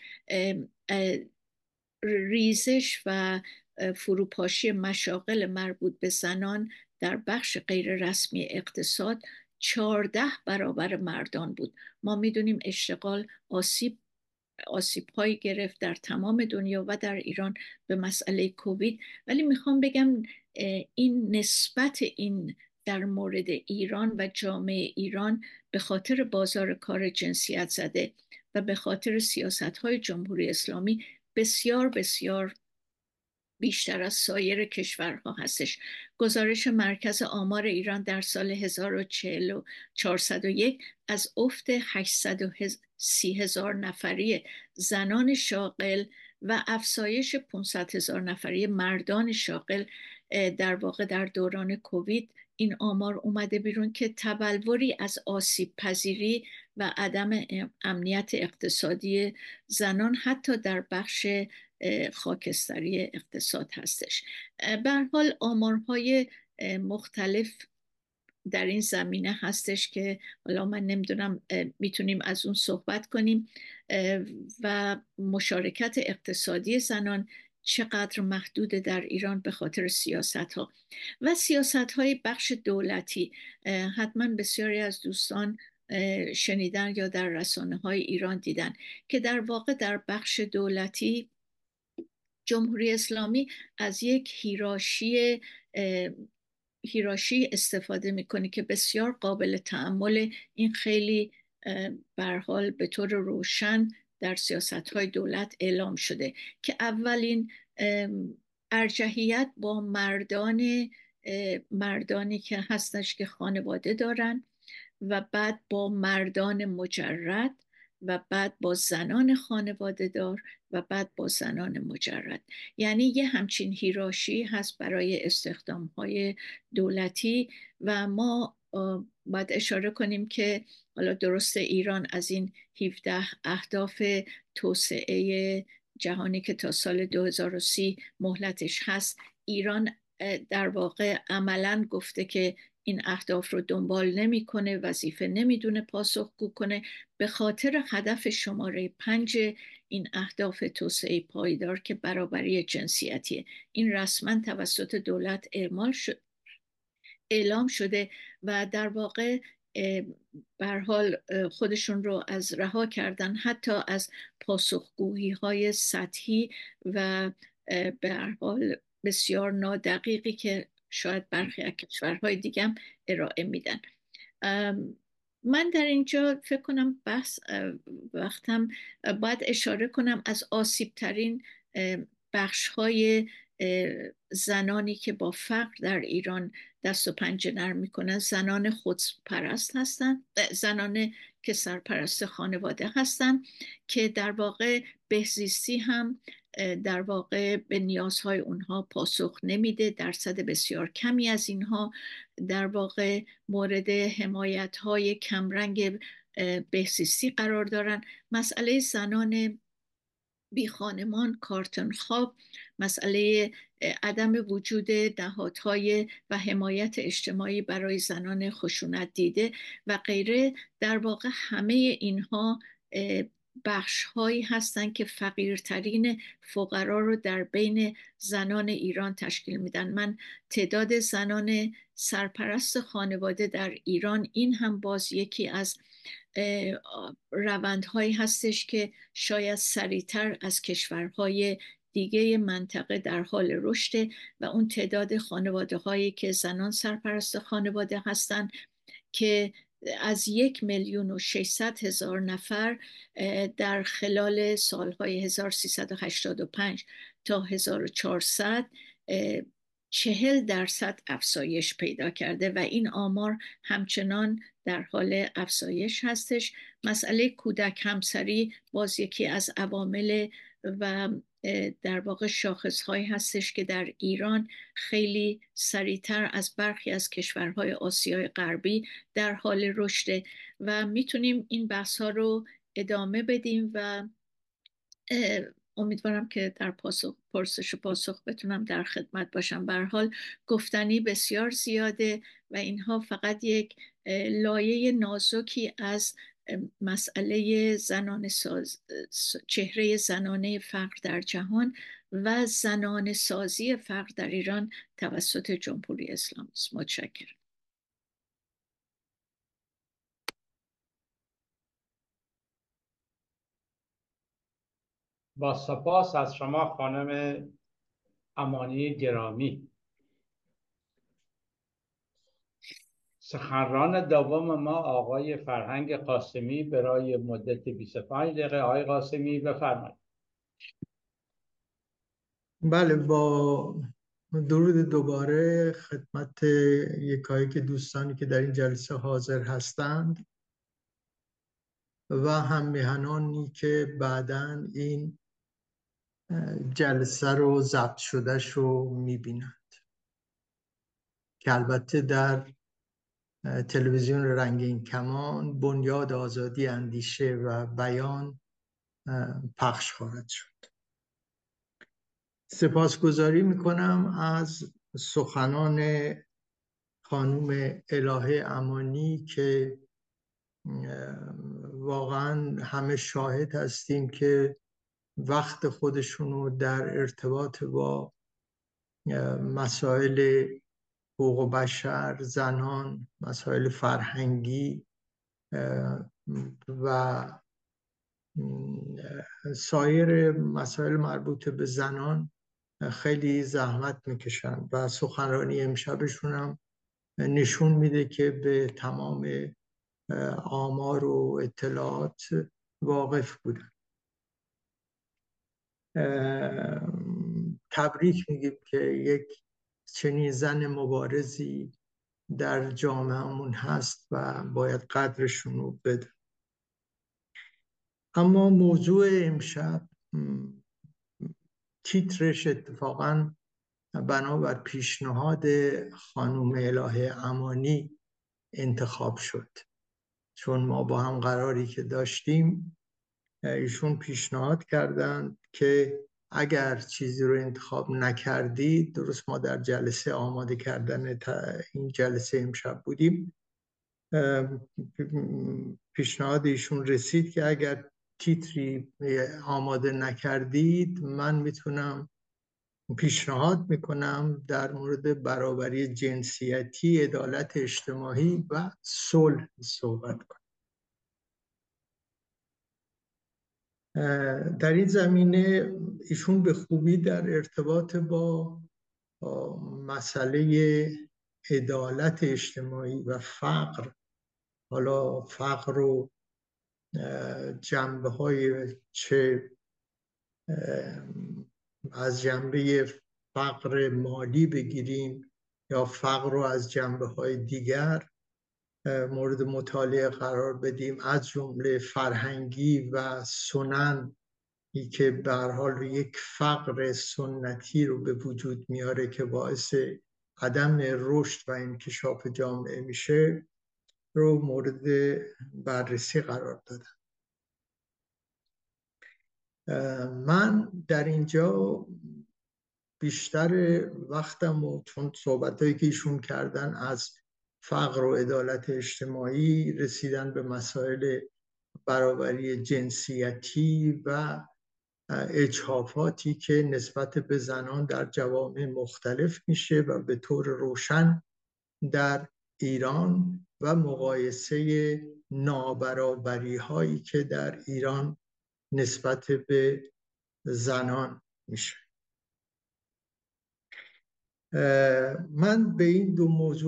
ریزش و فروپاشی مشاغل مربوط به زنان در بخش غیر رسمی اقتصاد 14 برابر مردان بود. ما میدونیم اشتغال آسیب هایی گرفت در تمام دنیا و در ایران به مسئله کووید. ولی میخوام بگم این نسبت این در مورد ایران و جامعه ایران به خاطر بازار کار جنسیت زده و به خاطر سیاست های جمهوری اسلامی بسیار بسیار بیشتر از سایر کشورها هستش. گزارش مرکز آمار ایران در سال 1401 از افت 830,000 نفری زنان شاغل و افزایش 500,000 نفری مردان شاغل در واقع در دوران کووید این آمار اومده بیرون که تبلوری از آسیب پذیری و عدم امنیت اقتصادی زنان حتی در بخش خاکستری اقتصاد هستش. به هر حال آمارهای مختلف در این زمینه هستش که حالا من نمیدونم میتونیم از اون صحبت کنیم و مشارکت اقتصادی زنان چقدر محدوده در ایران به خاطر سیاست ها و سیاست های بخش دولتی. حتما بسیاری از دوستان شنیدن یا در رسانه های ایران دیدن که در واقع در بخش دولتی جمهوری اسلامی از یک هیرارشی استفاده میکنه که بسیار قابل تأمل. این خیلی به هر حال به طور روشن در سیاست‌های دولت اعلام شده که اولین ارجحیت با مردانی که هستش که خانواده دارن و بعد با مردان مجرد و بعد با زنان خانواده دار و بعد با زنان مجرد. یعنی یه همچین هیرارشی هست برای استخدام‌های دولتی و ما باید اشاره کنیم که حالا درست ایران از این 17 اهداف توسعه جهانی که تا سال 2030 مهلتش هست، ایران در واقع عملاً گفته که این اهداف رو دنبال نمی‌کنه، وظیفه نمیدونه پاسخگو کنه به خاطر هدف شماره 5 این اهداف توسعه پایدار که برابری جنسیتیه. این رسما توسط دولت اعلام شده و در واقع به هر حال خودشون رو از رها کردن حتی از پاسخگویی های سطحی و به هر حال بسیار نادقیقی که شاید برخی از کشورهای دیگه هم ارائه میدن. من در اینجا فکر کنم وقتم باید اشاره کنم از آسیب ترین بخش های زنانی که با فقر در ایران دست و پنجه نرم میکنن زنان خودپرست هستن، زنان که سرپرست خانواده هستن که در واقع بهزیستی هم در واقع به نیازهای اونها پاسخ نمیده. درصد بسیار کمی از اینها در واقع مورد حمایت‌های کمرنگ بهزیستی قرار دارن. مسئله زنان بی خانمان، کارتن خواب، مسئله عدم وجود نهادهای و حمایت اجتماعی برای زنان خشونت دیده و غیره، در واقع همه اینها بخش هایی هستند که فقیرترین فقرا رو در بین زنان ایران تشکیل میدن. من تعداد زنان سرپرست خانواده در ایران، این هم باز یکی از روندهایی هستش که شاید سریعتر از کشورهای دیگه منطقه در حال رشد و اون تعداد خانواده هایی که زنان سرپرست خانواده هستند که از 1,600,000 نفر در خلال سالهای 1385 تا 1400 40% افزایش پیدا کرده و این آمار همچنان در حال افزایش هستش. مسئله کودک همسری باز یکی از عوامل و در واقع شاخصهایی هستش که در ایران خیلی سریعتر از برخی از کشورهای آسیای غربی در حال رشد و میتونیم این بحث ها رو ادامه بدیم و امیدوارم که در پرسش و پاسخ بتونم در خدمت باشم. به هر حال گفتنی بسیار زیاده و اینها فقط یک لایه نازکی از مسئله چهره زنانه فقر در جهان و زنان سازی فقر در ایران توسط جمهوری اسلامی است. متشکرم. با سپاس از شما خانم امانی گرامی. سخنران دوم ما آقای فرهنگ قاسمی برای مدت 25 دقیقه. آقای قاسمی بفرمایید. بله، با درود دوباره خدمت یکایی که دوستانی که در این جلسه حاضر هستند و هم میهنانی که بعداً این جلسه رو ضبط شدهش رو میبینند که البته در تلویزیون رنگین کمان بنیاد آزادی اندیشه و بیان پخش خواهد شد. سپاسگزاری میکنم از سخنان خانم الهه امانی که واقعا همه شاهد هستیم که وقت خودشونو در ارتباط با مسائل حقوق بشر، زنان، مسائل فرهنگی و سایر مسائل مربوط به زنان خیلی زحمت میکشن و سخنرانی امشبشون هم نشون میده که به تمام آمار و اطلاعات واقف بودن. تبریک میگیم که یک چنین زن مبارزی در جامعهمون هست و باید قدرشون رو بده. اما موضوع امشب تیترش اتفاقاً بنابر پیشنهاد خانم الهه امانی انتخاب شد، چون ما با هم قراری که داشتیم ایشون پیشنهاد کردند که اگر چیزی رو انتخاب نکردید، درست ما در جلسه آماده کردن این جلسه امشب بودیم، پیشنهاد ایشون رسید که اگر تیتری آماده نکردید من میتونم پیشنهاد میکنم در مورد برابری جنسیتی، عدالت اجتماعی و صلح صحبت کنم. در این زمینه ایشون به خوبی در ارتباط با مسئله عدالت اجتماعی و فقر، حالا فقر رو جنبه‌های چه از جنبه فقر مالی بگیریم یا فقر رو از جنبه‌های دیگر مورد مطالعه قرار بدیم، از جمله فرهنگی و سنن که به هر حال یک فقر سنتی رو به وجود میاره که باعث عدم رشد و انکشاف جامعه میشه، رو مورد بررسی قرار دادم. من در اینجا بیشتر وقتم و چون صحبتایی که ایشون کردن از فقر و عدالت اجتماعی رسیدن به مسائل برابری جنسیتی و اجحافاتی که نسبت به زنان در جوامع مختلف میشه و به طور روشن در ایران و مقایسه نابرابری هایی که در ایران نسبت به زنان میشه. من به این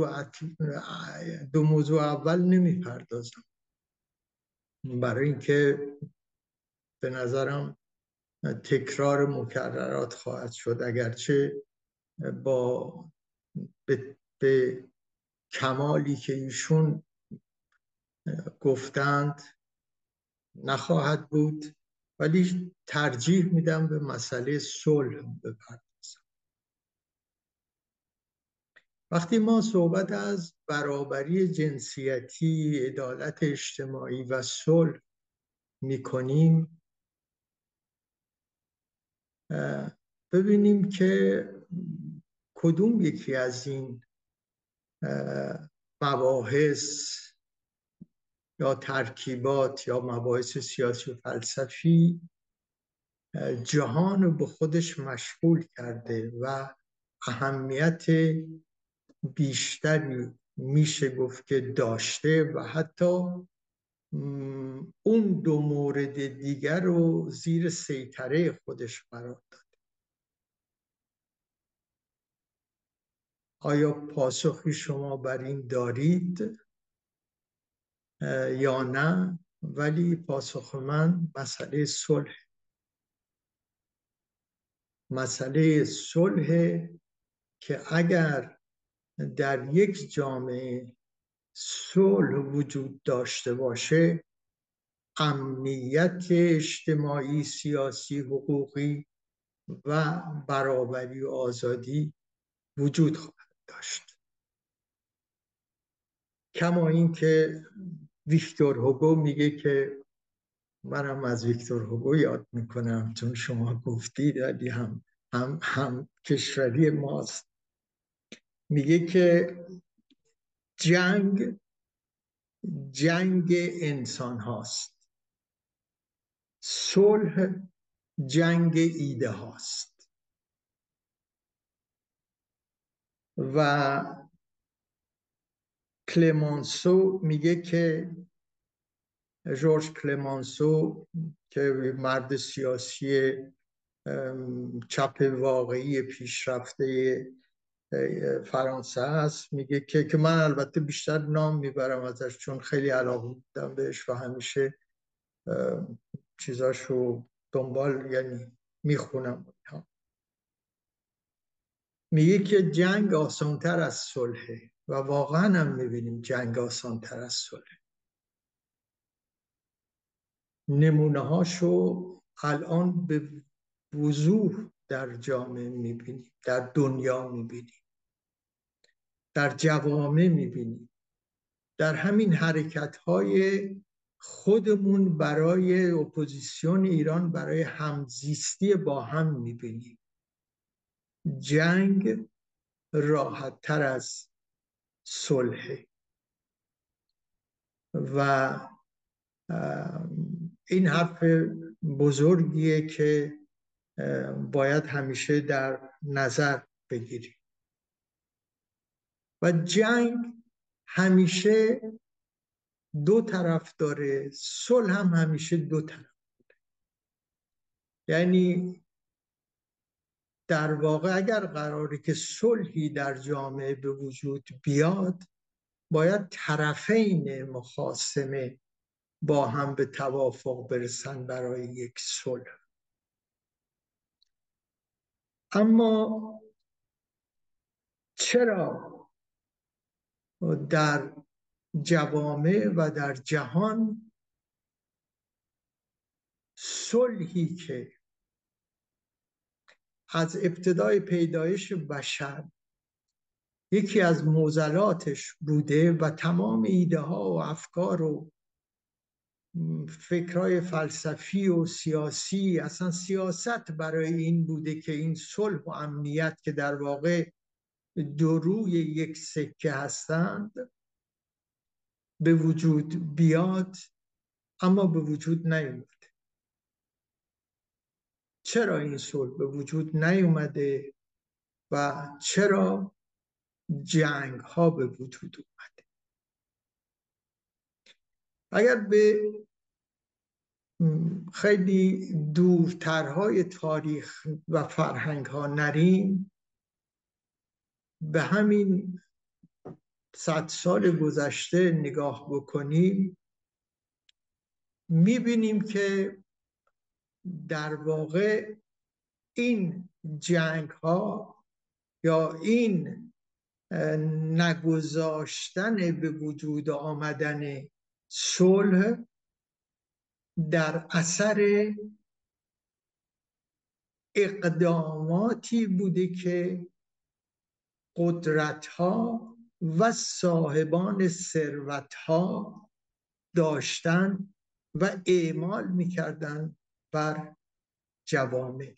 دو موضوع اول نمیپردازم، برای اینکه به نظرم تکرار مکررات خواهد شد، اگرچه به کمالی که ایشون گفتند نخواهد بود، ولی ترجیح میدم به مسئله صلح بپردازم. وقتی ما صحبت از برابری جنسیتی، عدالت اجتماعی و صلح میکنیم، ببینیم که کدوم یکی از این مباحث یا ترکیبات یا مباحث سیاسی و فلسفی جهان رو به خودش مشغول کرده و اهمیت بیشتری میشه گفت که داشته و حتی اون دو مورد دیگر رو زیر سیطره خودش قرار داد. آیا پاسخی شما بر این دارید یا نه؟ ولی پاسخ من مسئله صلح. مسئله صلح که اگر در یک جامعه صلح وجود داشته باشه، امنیت اجتماعی، سیاسی، حقوقی و برابری و آزادی وجود خواهد داشت. کما اینکه ویکتور هوگو میگه که، منم از ویکتور هوگو یاد میکنم چون شما گفتید ولی هم کشوری ماست، میگه که جنگ انسان هاست، صلح جنگ ایده هاست. و کلمانسو میگه که، ژورژ کلمانسو که مرد سیاسی چپ واقعی پیشرفته فرانسه است، میگه که من البته بیشتر نام میبرم ازش چون خیلی علاقه بودم بهش و همیشه چیزاشو دنبال یعنی میخونم. میگه که جنگ آسانتر از صلحه و واقعا هم میبینیم جنگ آسانتر از صلحه. نمونه هاشو الان به وضوح در جامعه میبینیم، در دنیا میبینیم، در جوامع میبینیم، در همین حرکت های خودمون برای اپوزیسیون ایران، برای همزیستی با هم میبینیم. جنگ راحت تر از صلح و این حرف بزرگیه که باید همیشه در نظر بگیریم. و جنگ همیشه دو طرف داره، صلح هم همیشه دو طرف داره. یعنی در واقع اگر قراره که صلحی در جامعه به وجود بیاد، باید طرفین مخاصمه با هم به توافق برسن برای یک صلح. اما چرا در جوامع و در جهان صلحی که از ابتدای پیدایش بشر یکی از معضلاتش بوده و تمام ایده ها و افکار و فکرهای فلسفی و سیاسی، اصلا سیاست برای این بوده که این صلح و امنیت که در واقع دو روی یک سکه هستند به وجود بیاد، اما به وجود نیومده. چرا این صلح به وجود نیومده و چرا جنگ ها به وجود اومده؟ اگر به خیلی دورترهای تاریخ و فرهنگ ها نریم، به همین 100 سال گذشته نگاه بکنیم، میبینیم که در واقع این جنگ ها یا این نگذاشتن به وجود آمدن صلح در اثر اقداماتی بوده که قدرت‌ها و صاحبان ثروت‌ها داشتن و اعمال می‌کردن بر جوامع.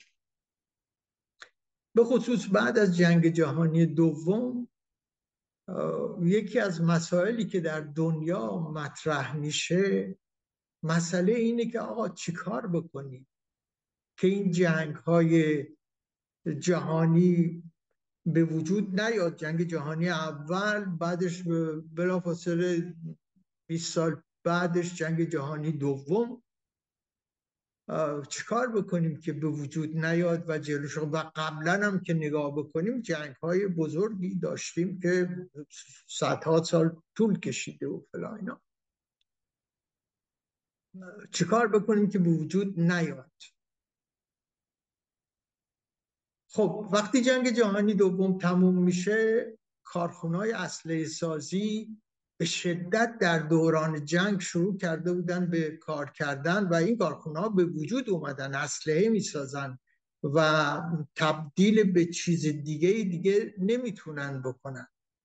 به خصوص بعد از جنگ جهانی دوم، یکی از مسائلی که در دنیا مطرح میشه مسئله اینه که آقا چیکار بکنیم که این جنگ‌های جهانی به وجود نیاد. جنگ جهانی اول، بعدش بلافاصله 20 سال بعدش جنگ جهانی دوم، چیکار بکنیم که به وجود نیاد و جلوش. و قبلا هم که نگاه بکنیم جنگ‌های بزرگی داشتیم که صدها سال طول کشیده و فلان اینا. چیکار بکنیم که به وجود نیاد؟ خب وقتی جنگ جهانی دوم تموم میشه، کارخونه‌های اسلحه سازی به شدت در دوران جنگ شروع کرده بودن به کار کردن و این کارخونه‌ها به وجود اومدن، اسلحه میسازن و تبدیل به چیز دیگه نمیتونن بکنن.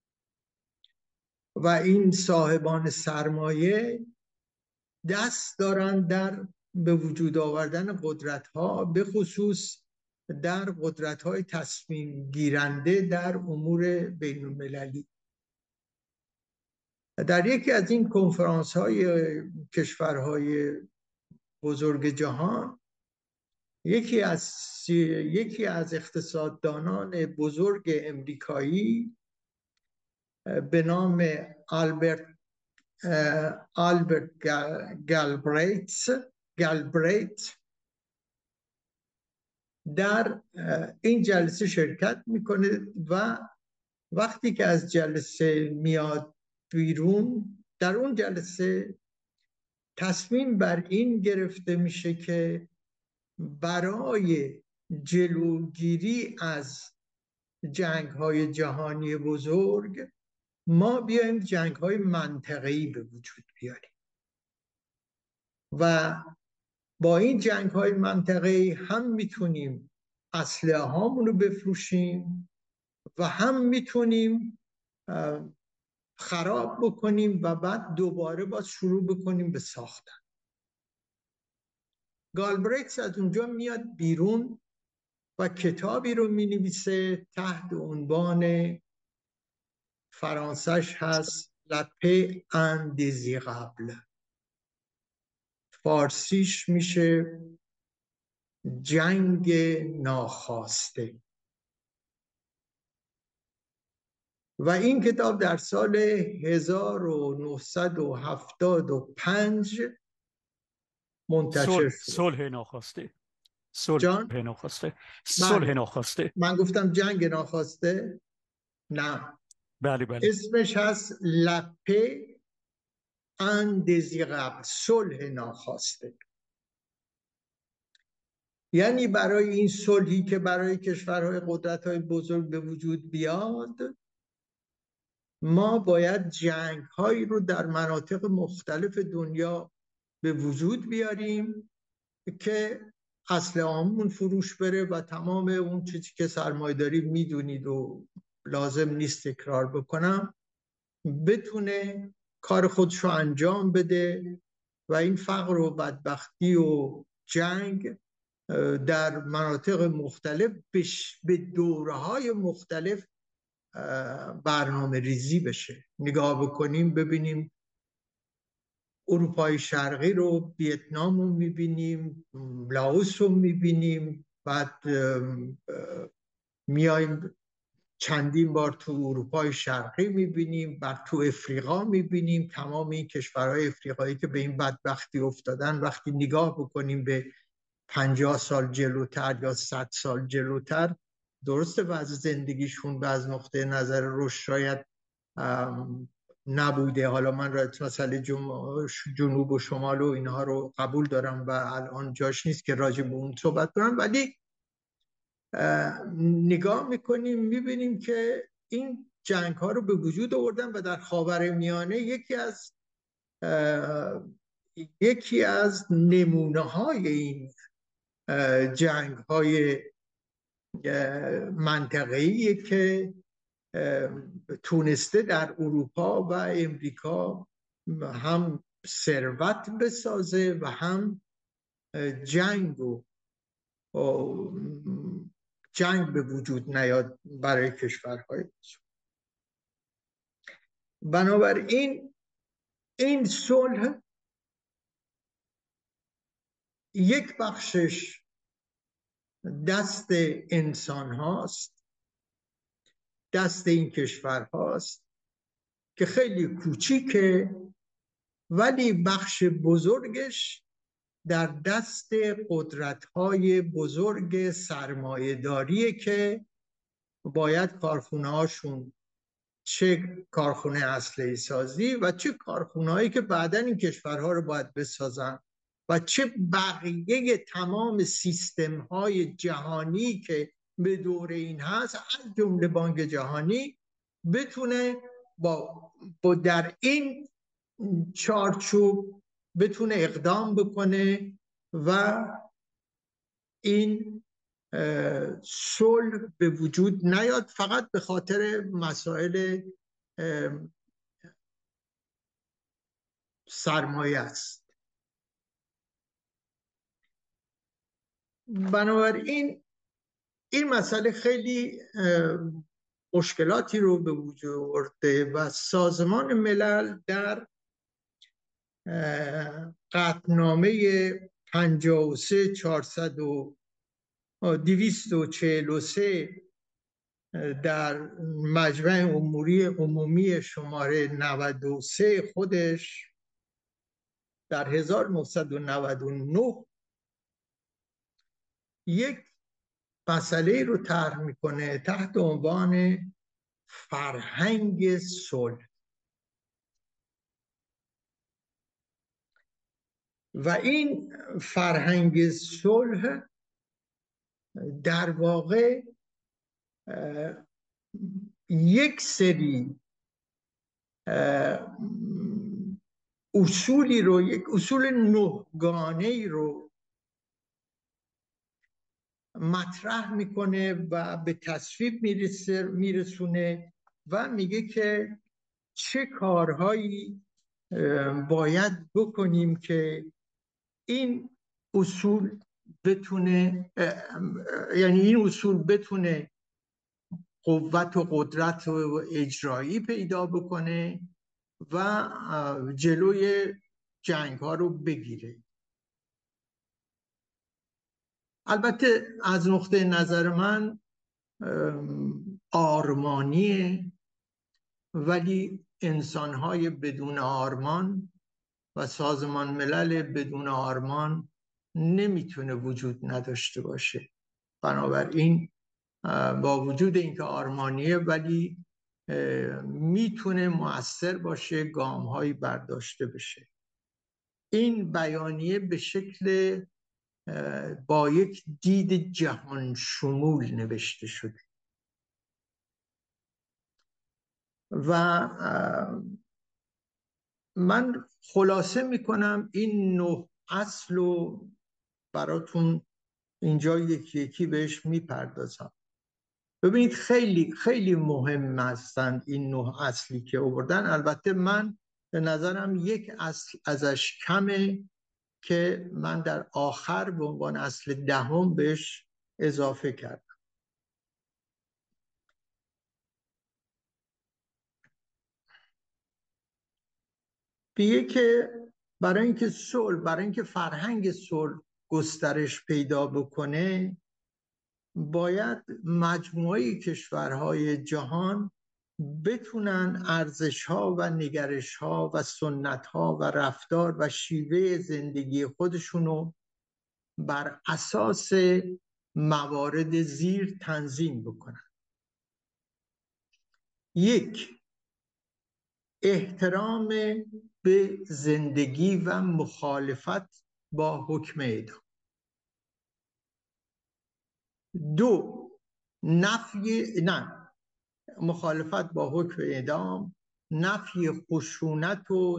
و این صاحبان سرمایه دست دارن در به وجود آوردن قدرت‌ها، به خصوص در قدرت‌های تصمیم گیرنده در امور بین المللی. در یکی از این کنفرانس‌های کشورهای بزرگ جهان، یکی از اقتصاددانان بزرگ امریکایی به نام آلبرت گالبریت در این جلسه شرکت میکنه و وقتی که از جلسه میاد بیرون، در اون جلسه تصمیم بر این گرفته میشه که برای جلوگیری از جنگ‌های جهانی بزرگ ما بیایم جنگ‌های منطقه‌ای به وجود بیاریم و با این جنگ‌های منطقه‌ای هم میتونیم اسلحه هامون رو بفروشیم و هم میتونیم خراب بکنیم و بعد دوباره باز شروع بکنیم به ساختن. گالبریت از اونجا میاد بیرون و کتابی رو مینویسه تحت عنوان، فرانسش هست لپه اندزیرابل، فارسیش میشه جنگ ناخواسته. و این کتاب در سال 1975 منتشر شد. صلح ناخواسته. صلح ناخواسته. صلح ناخواسته. من گفتم جنگ ناخواسته؟ نه. بله بله. اسمش هست لپه اندزیرابل، صلح ناخواسته. یعنی برای این صلحی که برای کشورهای قدرت‌های بزرگ به وجود بیاد، ما باید جنگ‌هایی رو در مناطق مختلف دنیا به وجود بیاریم که اسلحه‌هامون فروش بره و تمام اون چیزی که سرمایه‌داری میدونید و لازم نیست تکرار بکنم، بتونه کار خودش رو انجام بده و این فقر و بدبختی و جنگ در مناطق مختلف به دوره‌های مختلف برنامه ریزی بشه. نگاه بکنیم ببینیم اروپای شرقی رو، ویتنام رو میبینیم، لاوس رو میبینیم، بعد میایم چندین بار تو اروپای شرقی میبینیم، بعد تو افریقا میبینیم. تمام این کشورهای افریقایی که به این بدبختی افتادن، وقتی نگاه بکنیم به 50 سال جلوتر یا 100 سال جلوتر، درسته وضع زندگیشون و از نقطه نظر رشد شاید نبوده. حالا من مسئله جنوب و شمال و اینها رو قبول دارم و الان جاش نیست که راجع به اون صحبت کنم، ولی نگاه میکنیم میبینیم که این جنگ ها رو به وجود آوردن و در خاورمیانه یکی از نمونه های این جنگ های منطقه‌ایه که تونسته در اروپا و امریکا هم ثروت بسازه و هم جنگ به وجود نیاد برای کشورهای. بنابراین این صلح یک بخشش دست انسان هاست، دست این کشور هاست که خیلی کوچیکه، ولی بخش بزرگش در دست قدرت‌های بزرگ سرمایه‌داریه که باید کارخونه هاشون، چه کارخونه اسلحه سازی و چه کارخونه هایی که بعداً این کشورها رو باید بسازن و چه بقیه تمام سیستم های جهانی که به دور این هست، از جمله بانک جهانی، بتونه با در این چارچوب بتونه اقدام بکنه و این صلح به وجود نیاد، فقط به خاطر مسائل سرمایه است. بنابراین این مسئله خیلی مشکلاتی رو به وجود آورده و سازمان ملل در قطعنامه 53-243 در مجمع عمومی شماره 93 خودش در 1999 یک مسئله رو طرح میکنه تحت عنوان فرهنگ صلح و این فرهنگ صلح در واقع یک سری اصولی رو، یک اصول 9 گانه‌ای رو مطرح میکنه و به تصویب میرسونه و میگه که چه کارهایی باید بکنیم که این اصول بتونه، یعنی این اصول بتونه قوت و قدرت و اجرایی پیدا بکنه و جلوی جنگ ها رو بگیره. البته از نقطه نظر من آرمانیه، ولی انسان‌های بدون آرمان و سازمان ملل بدون آرمان نمیتونه وجود نداشته باشه. بنابراین با وجود اینکه آرمانیه ولی میتونه مؤثر باشه، گام‌هایی برداشته بشه. این بیانیه به شکل با یک دید جهان شمول نوشته شده و من خلاصه میکنم این 9 اصل رو براتون اینجا یکی یکی بهش میپردازم. ببینید خیلی خیلی مهم هستند این 9 اصلی که آوردن. البته من به نظرم یک اصل ازش کمه که من در آخر به عنوان اصل 10 بهش اضافه کردم. بیه که برای اینکه فرهنگ صلح گسترش پیدا بکنه، باید مجموعه کشورهای جهان بتونن ارزش‌ها و نگرش‌ها و سنت‌ها و رفتار و شیوه زندگی خودشونو بر اساس موارد زیر تنظیم بکنن. 1. احترام به زندگی و مخالفت با حکم اعدام. 2. مخالفت با حکم اعدام، نفی خشونت و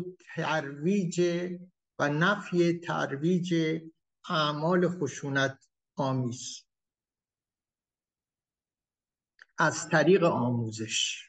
ترویج اعمال خشونت آمیز از طریق آموزش.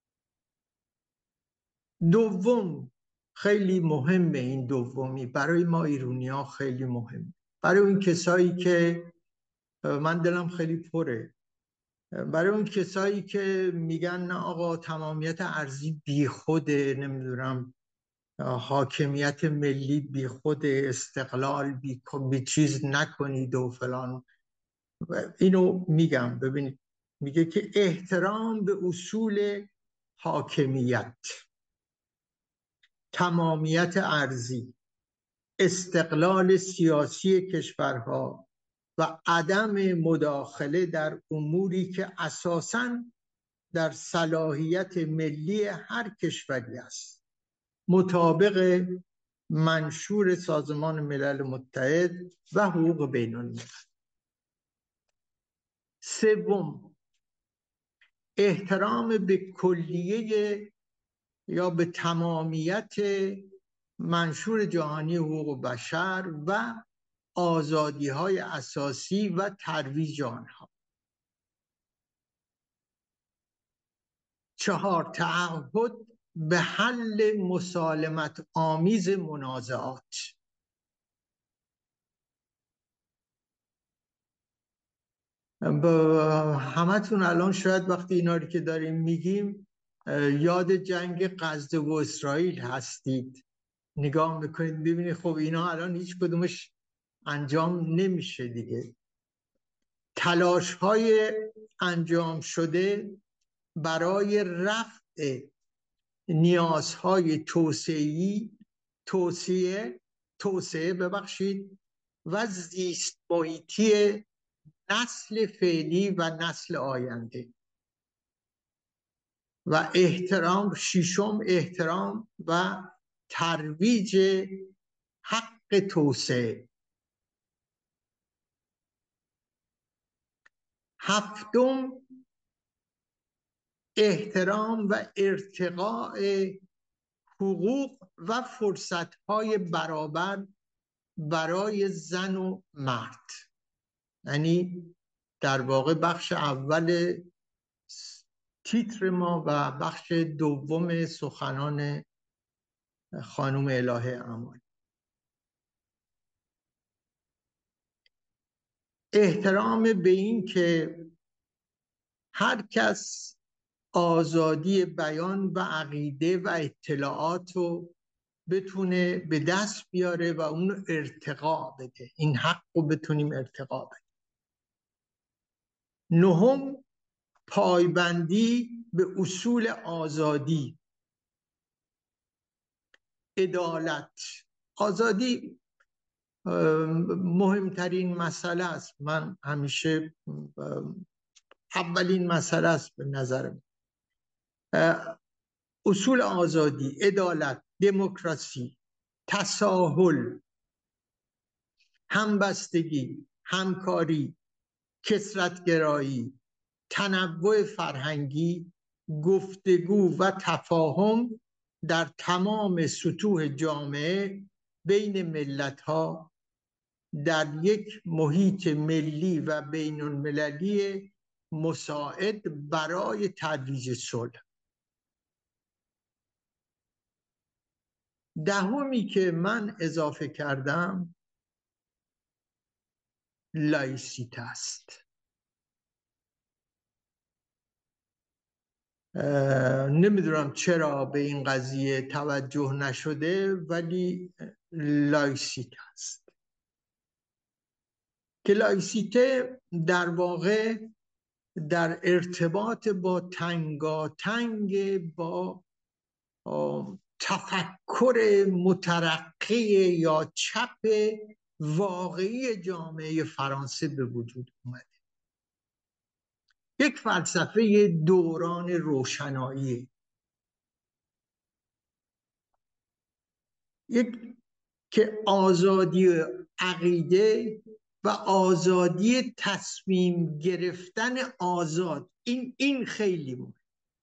2. خیلی مهمه، این دومی برای ما ایرانی‌ها خیلی مهمه، برای اون کسایی که من دلم خیلی پره، برای اون کسایی که میگن نه آقا تمامیت ارضی بی خوده، نمیدونم حاکمیت ملی بی خوده، استقلال بی چیز نکنید و فلان. اینو میگم، ببینید میگه که احترام به اصول حاکمیت، تمامیت ارضی، استقلال سیاسی کشورها و عدم مداخله در اموری که اساساً در صلاحیت ملی هر کشوری است، مطابق منشور سازمان ملل متحد و حقوق بین الملل. 3. احترام به کلیه یا به تمامیت منشور جهانی حقوق بشر و آزادی‌های اساسی و ترویج آنها. 4. تعهد به حل مسالمت آمیز منازعات. همتون الان شاید وقتی اینا رو که داریم میگیم یاد جنگ غزه و اسرائیل هستید، نگاه میکنید ببینید خب اینا الان هیچ کدومش انجام نمیشه دیگه. تلاش های انجام شده برای رفع نیازهای توسعه و زیست محیطی نسل فعلی و نسل آینده. و احترام و ترویج حق توسعه. 7. احترام و ارتقاء حقوق و فرصت‌های برابر برای زن و مرد. یعنی در واقع بخش اول تیتر ما و بخش دوم سخنان خانم الهه امان. احترام به این که هر کس آزادی بیان و عقیده و اطلاعات رو بتونه به دست بیاره و اون ارتقا بده، این حق رو بتونیم ارتقا بدیم. 9. پایبندی به اصول آزادی، عدالت. آزادی مهمترین مسئله است، من همیشه اولین مسئله است به نظرم. اصول آزادی، عدالت، دموکراسی، تساهل، همبستگی، همکاری، کثرت‌گرایی، تنوع فرهنگی، گفتگو و تفاهم در تمام سطوح جامعه بین ملت‌ها در یک محیط ملی و بین المللی مساعد برای ترویج صلح. 10 که من اضافه کردم لایسیته است. نمیدونم چرا به این قضیه توجه نشده، ولی لایسیته است که لایسیته در واقع در ارتباط با تنگاتنگ با تفکر مترقی یا چپ واقعی جامعه فرانسه به وجود اومده. یک فلسفه دوران روشنایی، یک که آزادی عقیده و آزادی تصمیم گرفتن آزاد، این خیلی مهم،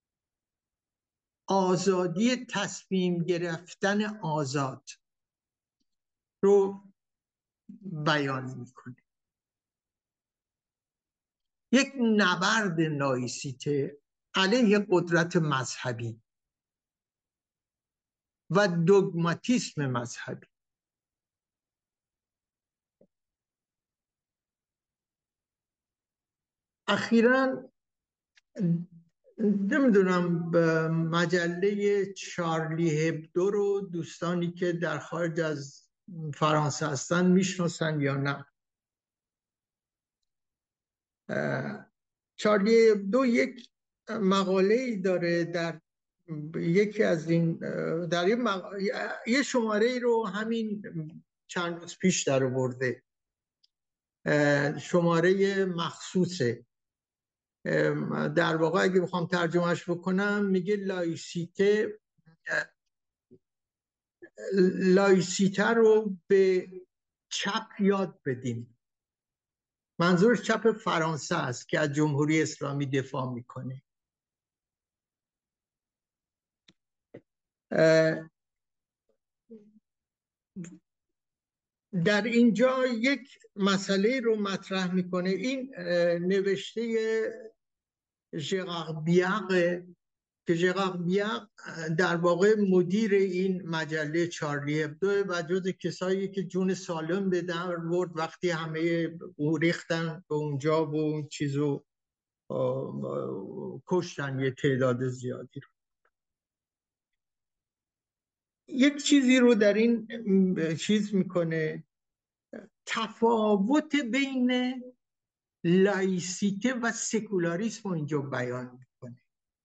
آزادی تصمیم گرفتن آزاد رو بیان میکنه. یک نبرد لایسیته علیه قدرت مذهبی و دوگماتیسم مذهبی. اخیراً نمیدونم مجله چارلی هبدو رو دوستانی که در خارج از فرانسه هستن میشناسن یا نه. چارلی هبدو یک مقاله داره در یکی از این در یه شماره رو همین چند روز پیش در آورده، شماره مخصوصه. در واقع اگه بخوام ترجمهش بکنم میگه لایسیته رو به چپ یاد بدیم. منظورش چپ فرانسه است که از جمهوری اسلامی دفاع میکنه. در اینجا یک مسئله رو مطرح میکنه. این نوشته ژرار بیاق که ژرار بیاق در واقع مدیر این مجله چارلی هبدو و جز کسایی که جون سالم به در برد وقتی همه ریختن به اونجا و اون چیزو کشتن یه تعداد زیادی رو. یک چیزی رو در این چیز میکنه، تفاوت بین لایسیته و سکولاریسم رو اینجا بیان میکنه.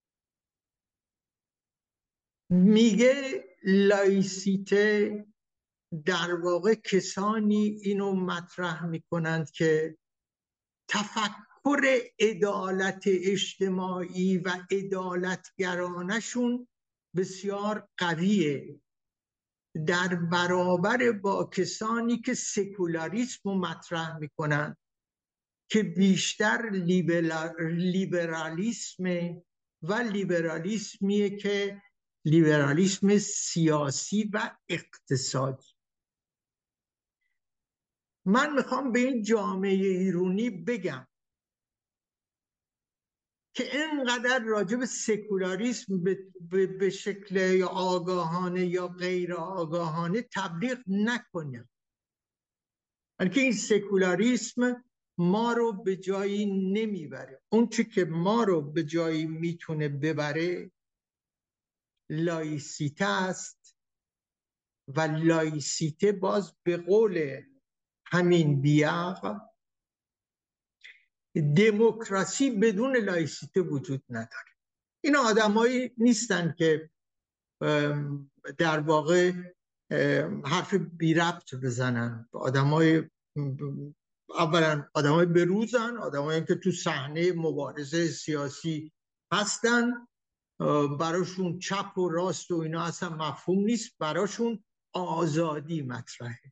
میگه لایسیته در واقع کسانی اینو مطرح میکنند که تفکر عدالت اجتماعی و عدالتگرانشون بسیار قویه در برابر با کسانی که سکولاریسم رو مطرح میکنند که بیشتر لیبرالیسمه و لیبرالیسمیه که لیبرالیسم سیاسی و اقتصادی. من میخوام به این جامعه ایرانی بگم که اینقدر راجع به سکولاریسم به شکل آگاهانه یا غیر آگاهانه تبلیغ نکنیم، که این سکولاریسم ما رو به جایی نمیبره. اون چی که ما رو به جایی میتونه ببره لایسیته است و لایسیته باز به قول همین بیاق دموکراسی بدون لایسیته وجود نداره. این آدمایی نیستن که در واقع حرف بی ربط بزنن. آدمای اولا آدمای بروزن، آدمایی که تو صحنه مبارزه سیاسی هستن. براشون چپ و راست و اینا اصلا مفهوم نیست، براشون آزادی مطرحه.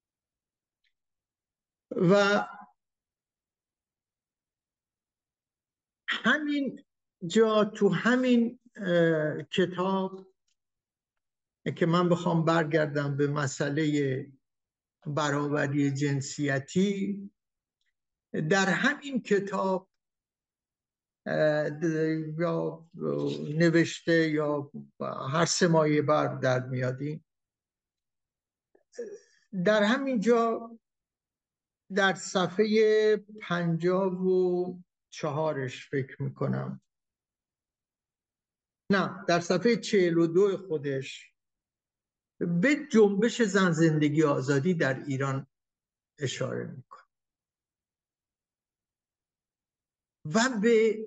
و همین جا تو همین کتاب که من بخوام برگردم به مسئله برابری جنسیتی، در همین کتاب یا نوشته یا هر 3 مایه بعد در میادیم، در همین جا در صفحه 54 فکر میکنم نه، در صفحه 42 خودش به جنبش زن زندگی آزادی در ایران اشاره میکنه و به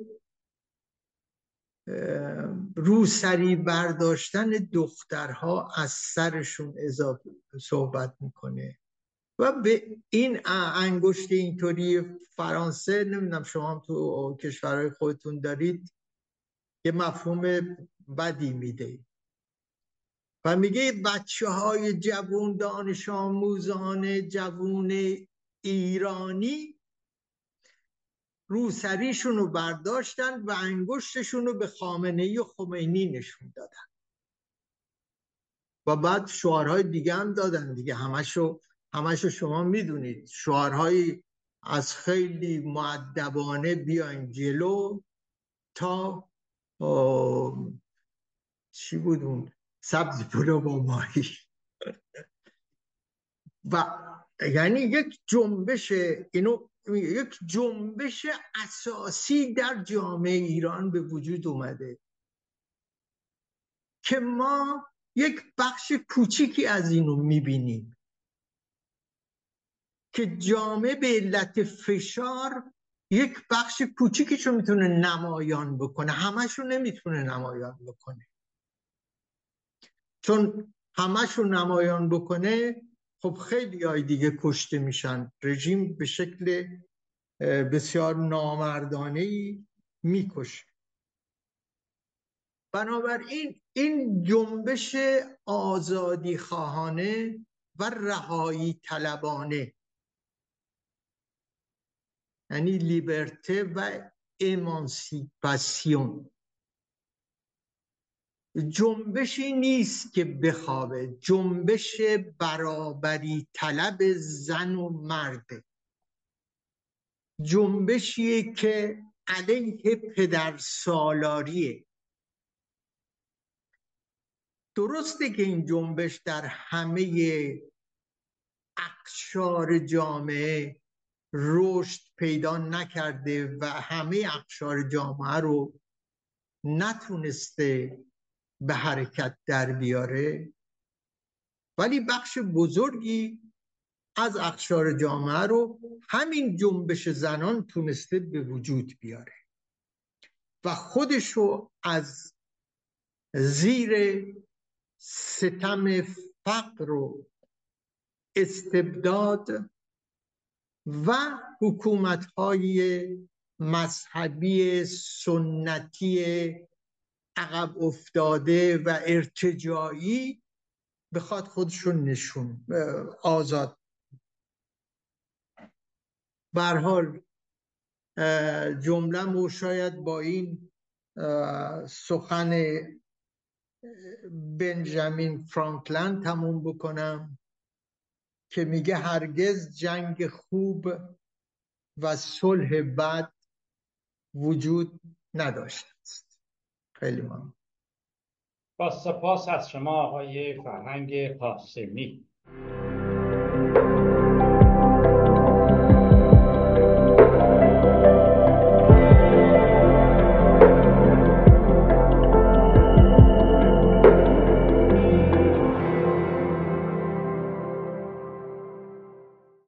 روسری برداشتن دخترها از سرشون اضافه صحبت میکنه و به این انگشت اینطوری فرانسه، نمیدونم شما هم تو کشورهای خودتون دارید، یه مفهوم بدی میده و میگه بچه های جوون، دانش آموزان جوون ایرانی روسریشون رو برداشتن و انگشتشون رو به خامنه‌ای و خمینی نشون دادن و بعد شعارهای دیگه هم دادن دیگه. همشو شما میدونید، شعارهای از خیلی مؤدبانه بیاین جلو تا چی بود اون، سبز پلو با ماهی و یعنی یک جنبش، اینو یک جنبش اساسی در جامعه ایران به وجود اومده که ما یک بخش کوچیکی از اینو میبینیم که جامعه به علت فشار یک بخش کوچیکیشو میتونه نمایان بکنه، همشو نمیتونه نمایان بکنه. چون همشو نمایان بکنه خب خیلی های دیگه کشته میشن، رژیم به شکل بسیار نامردانه‌ای میکشه. بنابراین این جنبش آزادی خواهانه و رهایی طلبانه، یعنی لیبرته و امانسیپاسیون، جنبشی نیست که بخوابه، جنبش برابری طلب زن و مرده، جنبشیه که علیه پدر سالاریه. درسته که این جنبش در همه اقشار جامعه رشد پیدا نکرده و همه اقشار جامعه رو نتونسته به حرکت در بیاره، ولی بخش بزرگی از اقشار جامعه رو همین جنبش زنان تونسته به وجود بیاره و خودشو از زیر ستم فقر و استبداد و حکومت‌های مذهبی سنتی عقب افتاده و ارتجاعی بخواد خودشون نشون آزاد. به هر حال جمله‌مو شاید با این سخن بنجامین فرانکلین تموم بکنم که میگه هرگز جنگ خوب و صلح بد وجود نداشته است. خیلی ممنون. با سپاس از شما آقای فرهنگ قاسمی.